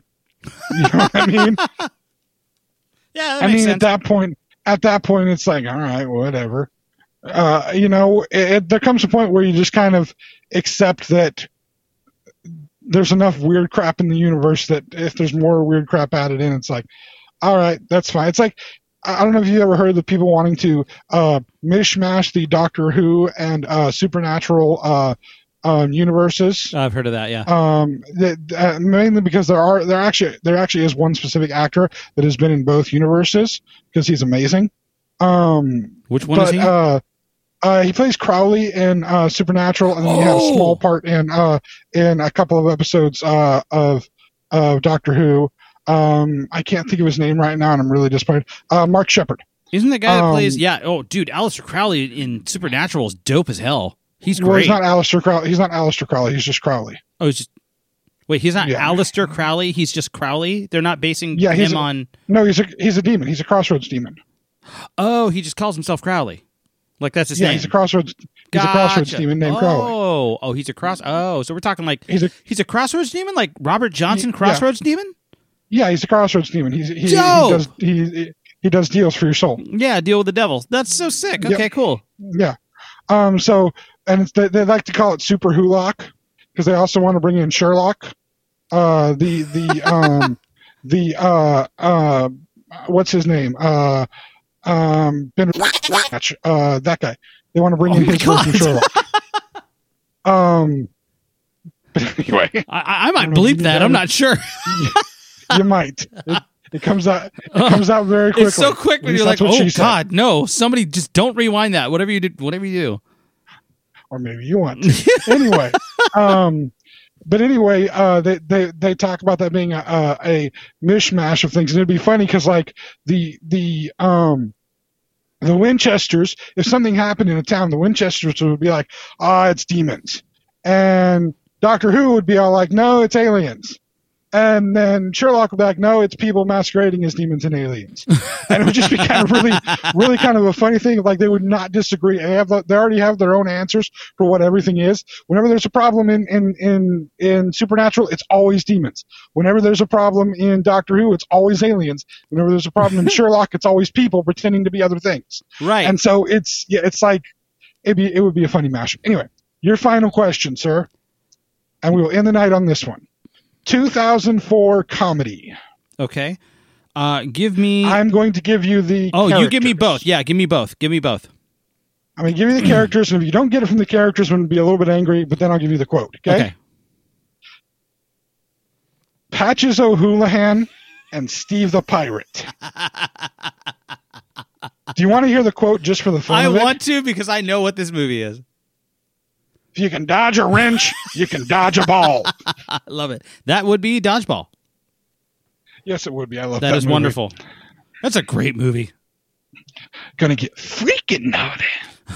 You know what I mean? Yeah, that makes sense. At that point, it's like, all right, whatever. There comes a point where you just kind of accept that there's enough weird crap in the universe that if there's more weird crap added in, it's like, all right, that's fine. It's like, I don't know if you ever heard of the people wanting to mishmash the Doctor Who and Supernatural universes. I've heard of that, yeah. Mainly because there actually is one specific actor that has been in both universes because he's amazing. Which one is he? He plays Crowley in Supernatural, and then he had a small part in a couple of episodes of Doctor Who. I can't think of his name right now, and I'm really disappointed. Mark Sheppard. Isn't the guy that plays? Yeah. Oh, dude, Aleister Crowley in Supernatural is dope as hell. He's great. Well, he's not Aleister Crowley. He's not Aleister Crowley. He's just Crowley. Oh, he's just. Wait, he's not Aleister Crowley. He's just Crowley. They're not basing him on. No, he's a demon. He's a Crossroads demon. Oh, he just calls himself Crowley. Like that's his name. Yeah, he's a Crossroads. He's a Crossroads demon named Crowley. Oh, he's a so we're talking like he's a Crossroads demon, like Robert Johnson Crossroads demon. Yeah, he's a Crossroads demon. He does deals for your soul. Yeah, deal with the devil. That's so sick. Okay, cool. Yeah. They like to call it Super Wholock because they also want to bring in Sherlock. What's his name? That guy. They want to bring in his version of Sherlock. But anyway, I might bleep that. I'm not sure. You might. It comes out. It comes out very quickly. It's so quick when you're like, "Oh God, no!" Somebody just don't rewind that. Whatever you do. Or maybe you want to. Anyway, but anyway, they talk about that being a mishmash of things, and it'd be funny because like the Winchesters, if something happened in a town, the Winchesters would be like, it's demons, and Doctor Who would be all like, no, it's aliens. And then Sherlock would be like, no, it's people masquerading as demons and aliens. And it would just be kind of really kind of a funny thing. Like they would not disagree. They already have their own answers for what everything is. Whenever there's a problem in Supernatural, it's always demons. Whenever there's a problem in Doctor Who, it's always aliens. Whenever there's a problem in Sherlock, it's always people pretending to be other things. Right. And so it's like, it would be a funny mashup. Anyway, your final question, sir. And we will end the night on this one. 2004 comedy. Okay. Give me... I'm going to give you the characters. You give me both. Yeah, give me both. I'm going to give you the characters, and if you don't get it from the characters, I'm going to be a little bit angry, but then I'll give you the quote. Okay? Patches O'Houlihan and Steve the Pirate. Do you want to hear the quote just for the fun of it? I want to because I know what this movie is. If you can dodge a wrench, you can dodge a ball. I love it. That would be Dodgeball. Yes, it would be. I love that. That is movie. Wonderful. That's a great movie. Gonna get freaking naughty.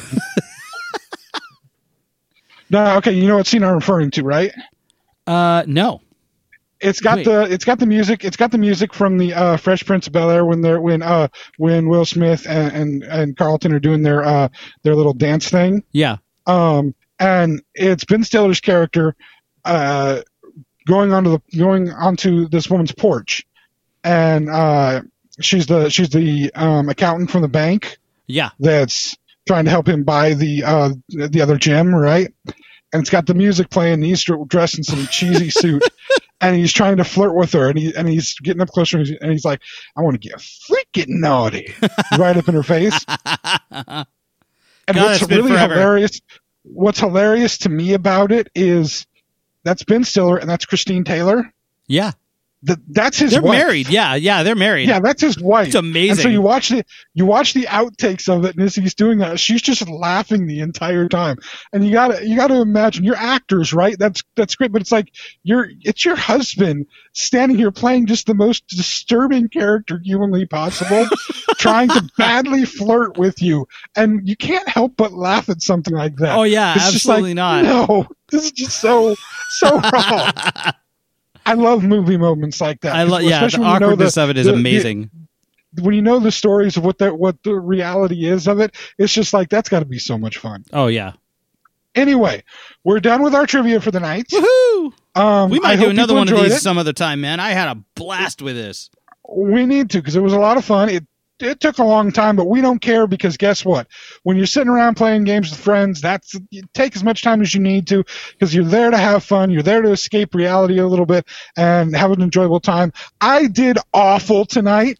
No, okay. You know what scene I'm referring to, right? No. It's got the music. It's got the music from the Fresh Prince of Bel-Air when Will Smith and Carlton are doing their little dance thing. Yeah. And it's Ben Stiller's character going onto this woman's porch, and she's the accountant from the bank. Yeah, that's trying to help him buy the other gym, right? And it's got the music playing. And he's dressed in some cheesy suit, and he's trying to flirt with her, and he's getting up closer, and he's like, "I want to get freaking naughty," right up in her face. And what's really hilarious. What's hilarious to me about it is that's Ben Stiller and that's Christine Taylor. Yeah. That's his wife. They're married. Yeah, they're married. Yeah, that's his wife. It's amazing. And so you watch the outtakes of it, and as he's doing that, she's just laughing the entire time. And you gotta imagine, you're actors, right? That's great, but it's like it's your husband standing here playing just the most disturbing character humanly possible, trying to badly flirt with you, and you can't help but laugh at something like that. Oh yeah, it's absolutely not. No, this is just so wrong. I love movie moments like that. The awkwardness of it is amazing. When you know the stories of what the reality is of it, it's just like that's got to be so much fun. Oh yeah. Anyway, we're done with our trivia for the night. Woohoo! We might do another one of these it. some other time, man. I had a blast with this. We need to, because it was a lot of fun. It took a long time, but we don't care, because guess what? When you're sitting around playing games with friends, you take as much time as you need to, because you're there to have fun. You're there to escape reality a little bit and have an enjoyable time. I did awful tonight.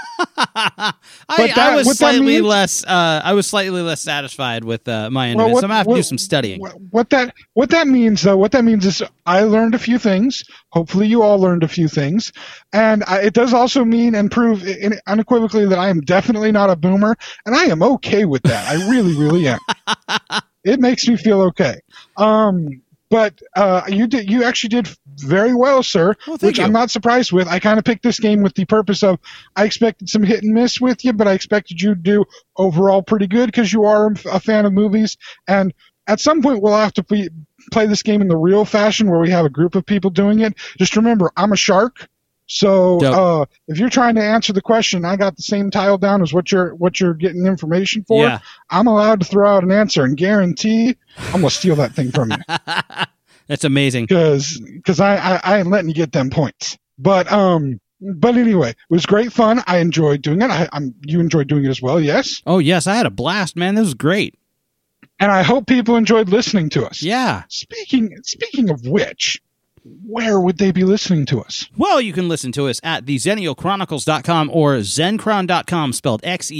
I was slightly less satisfied with my end of it, so I'm gonna have to do some studying. What that means is I learned a few things. Hopefully, you all learned a few things, and it does also mean and prove unequivocally that I am definitely not a boomer, and I am okay with that. I really, really am. It makes me feel okay. But you actually did very well, sir, which I'm not surprised with. I kind of picked this game with the purpose of I expected some hit and miss with you, but I expected you to do overall pretty good, because you are a fan of movies. And at some point, we'll have to play this game in the real fashion, where we have a group of people doing it. Just remember, I'm a shark. So if you're trying to answer the question, I got the same tile down as what you're getting information for. Yeah. I'm allowed to throw out an answer and guarantee I'm gonna steal that thing from you. That's amazing. Because I ain't letting you get them points. But anyway, it was great fun. I enjoyed doing it. You enjoyed doing it as well, yes? Oh yes, I had a blast, man. This was great. And I hope people enjoyed listening to us. Yeah. Speaking of which, where would they be listening to us? Well, you can listen to us at thezeniochronicles.com or zencron.com, spelled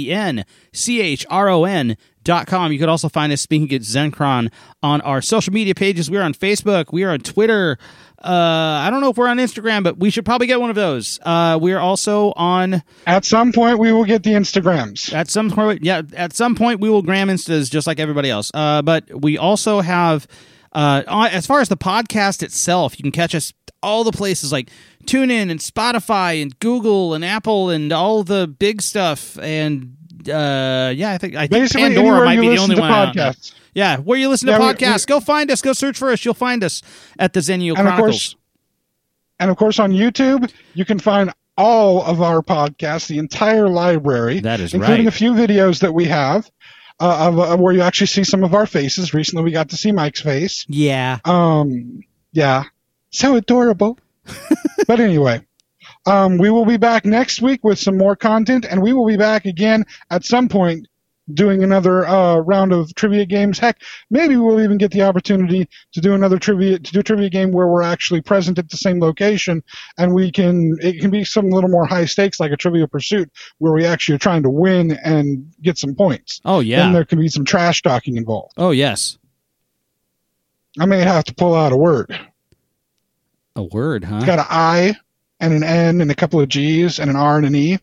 XENCHRON.com. You could also find us, speaking at Zencron, on our social media pages. We're on Facebook. We are on Twitter. I don't know if we're on Instagram, but we should probably get one of those. We're also on... At some point, we will get the Instagrams. At some point, we will gram Instas just like everybody else. But we also have... as far as the podcast itself, you can catch us all the places like TuneIn and Spotify and Google and Apple and all the big stuff. And I think Pandora might be the only one. Yeah, where you listen to podcasts, go find us. Go search for us. You'll find us at the Zenio Chronicles. And of course, on YouTube, you can find all of our podcasts, the entire library. That is including a few videos that we have. Where you actually see some of our faces. Recently, we got to see Mike's face. Yeah. Yeah. So adorable. But anyway, we will be back next week with some more content, and we will be back again at some point doing another round of trivia games. Heck, maybe we'll even get the opportunity to do a trivia game where we're actually present at the same location, and it can be some little more high stakes, like a Trivia Pursuit, where we actually are trying to win and get some points. Oh yeah. Then there can be some trash talking involved. Oh yes. I may have to pull out a word. A word, huh? It's got an I and an N and a couple of G's and an R and an E.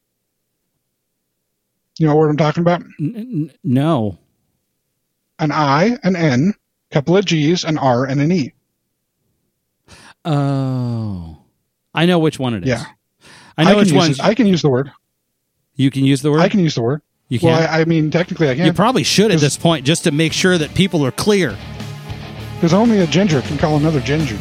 You know what I'm talking about? No. An I, an N, couple of G's, an R, and an E. Oh. I know which one it is. Yeah. I know which one. I can use the word. You can use the word? I can use the word. You can? Well, I mean, technically I can. You probably should at this point, just to make sure that people are clear. Because only a ginger can call another ginger.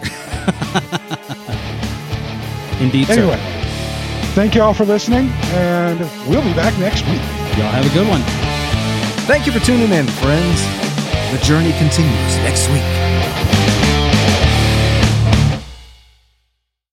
Indeed, anyway. sir. Thank you all for listening, and we'll be back next week. Y'all have a good one. Thank you for tuning in, friends. The journey continues next week.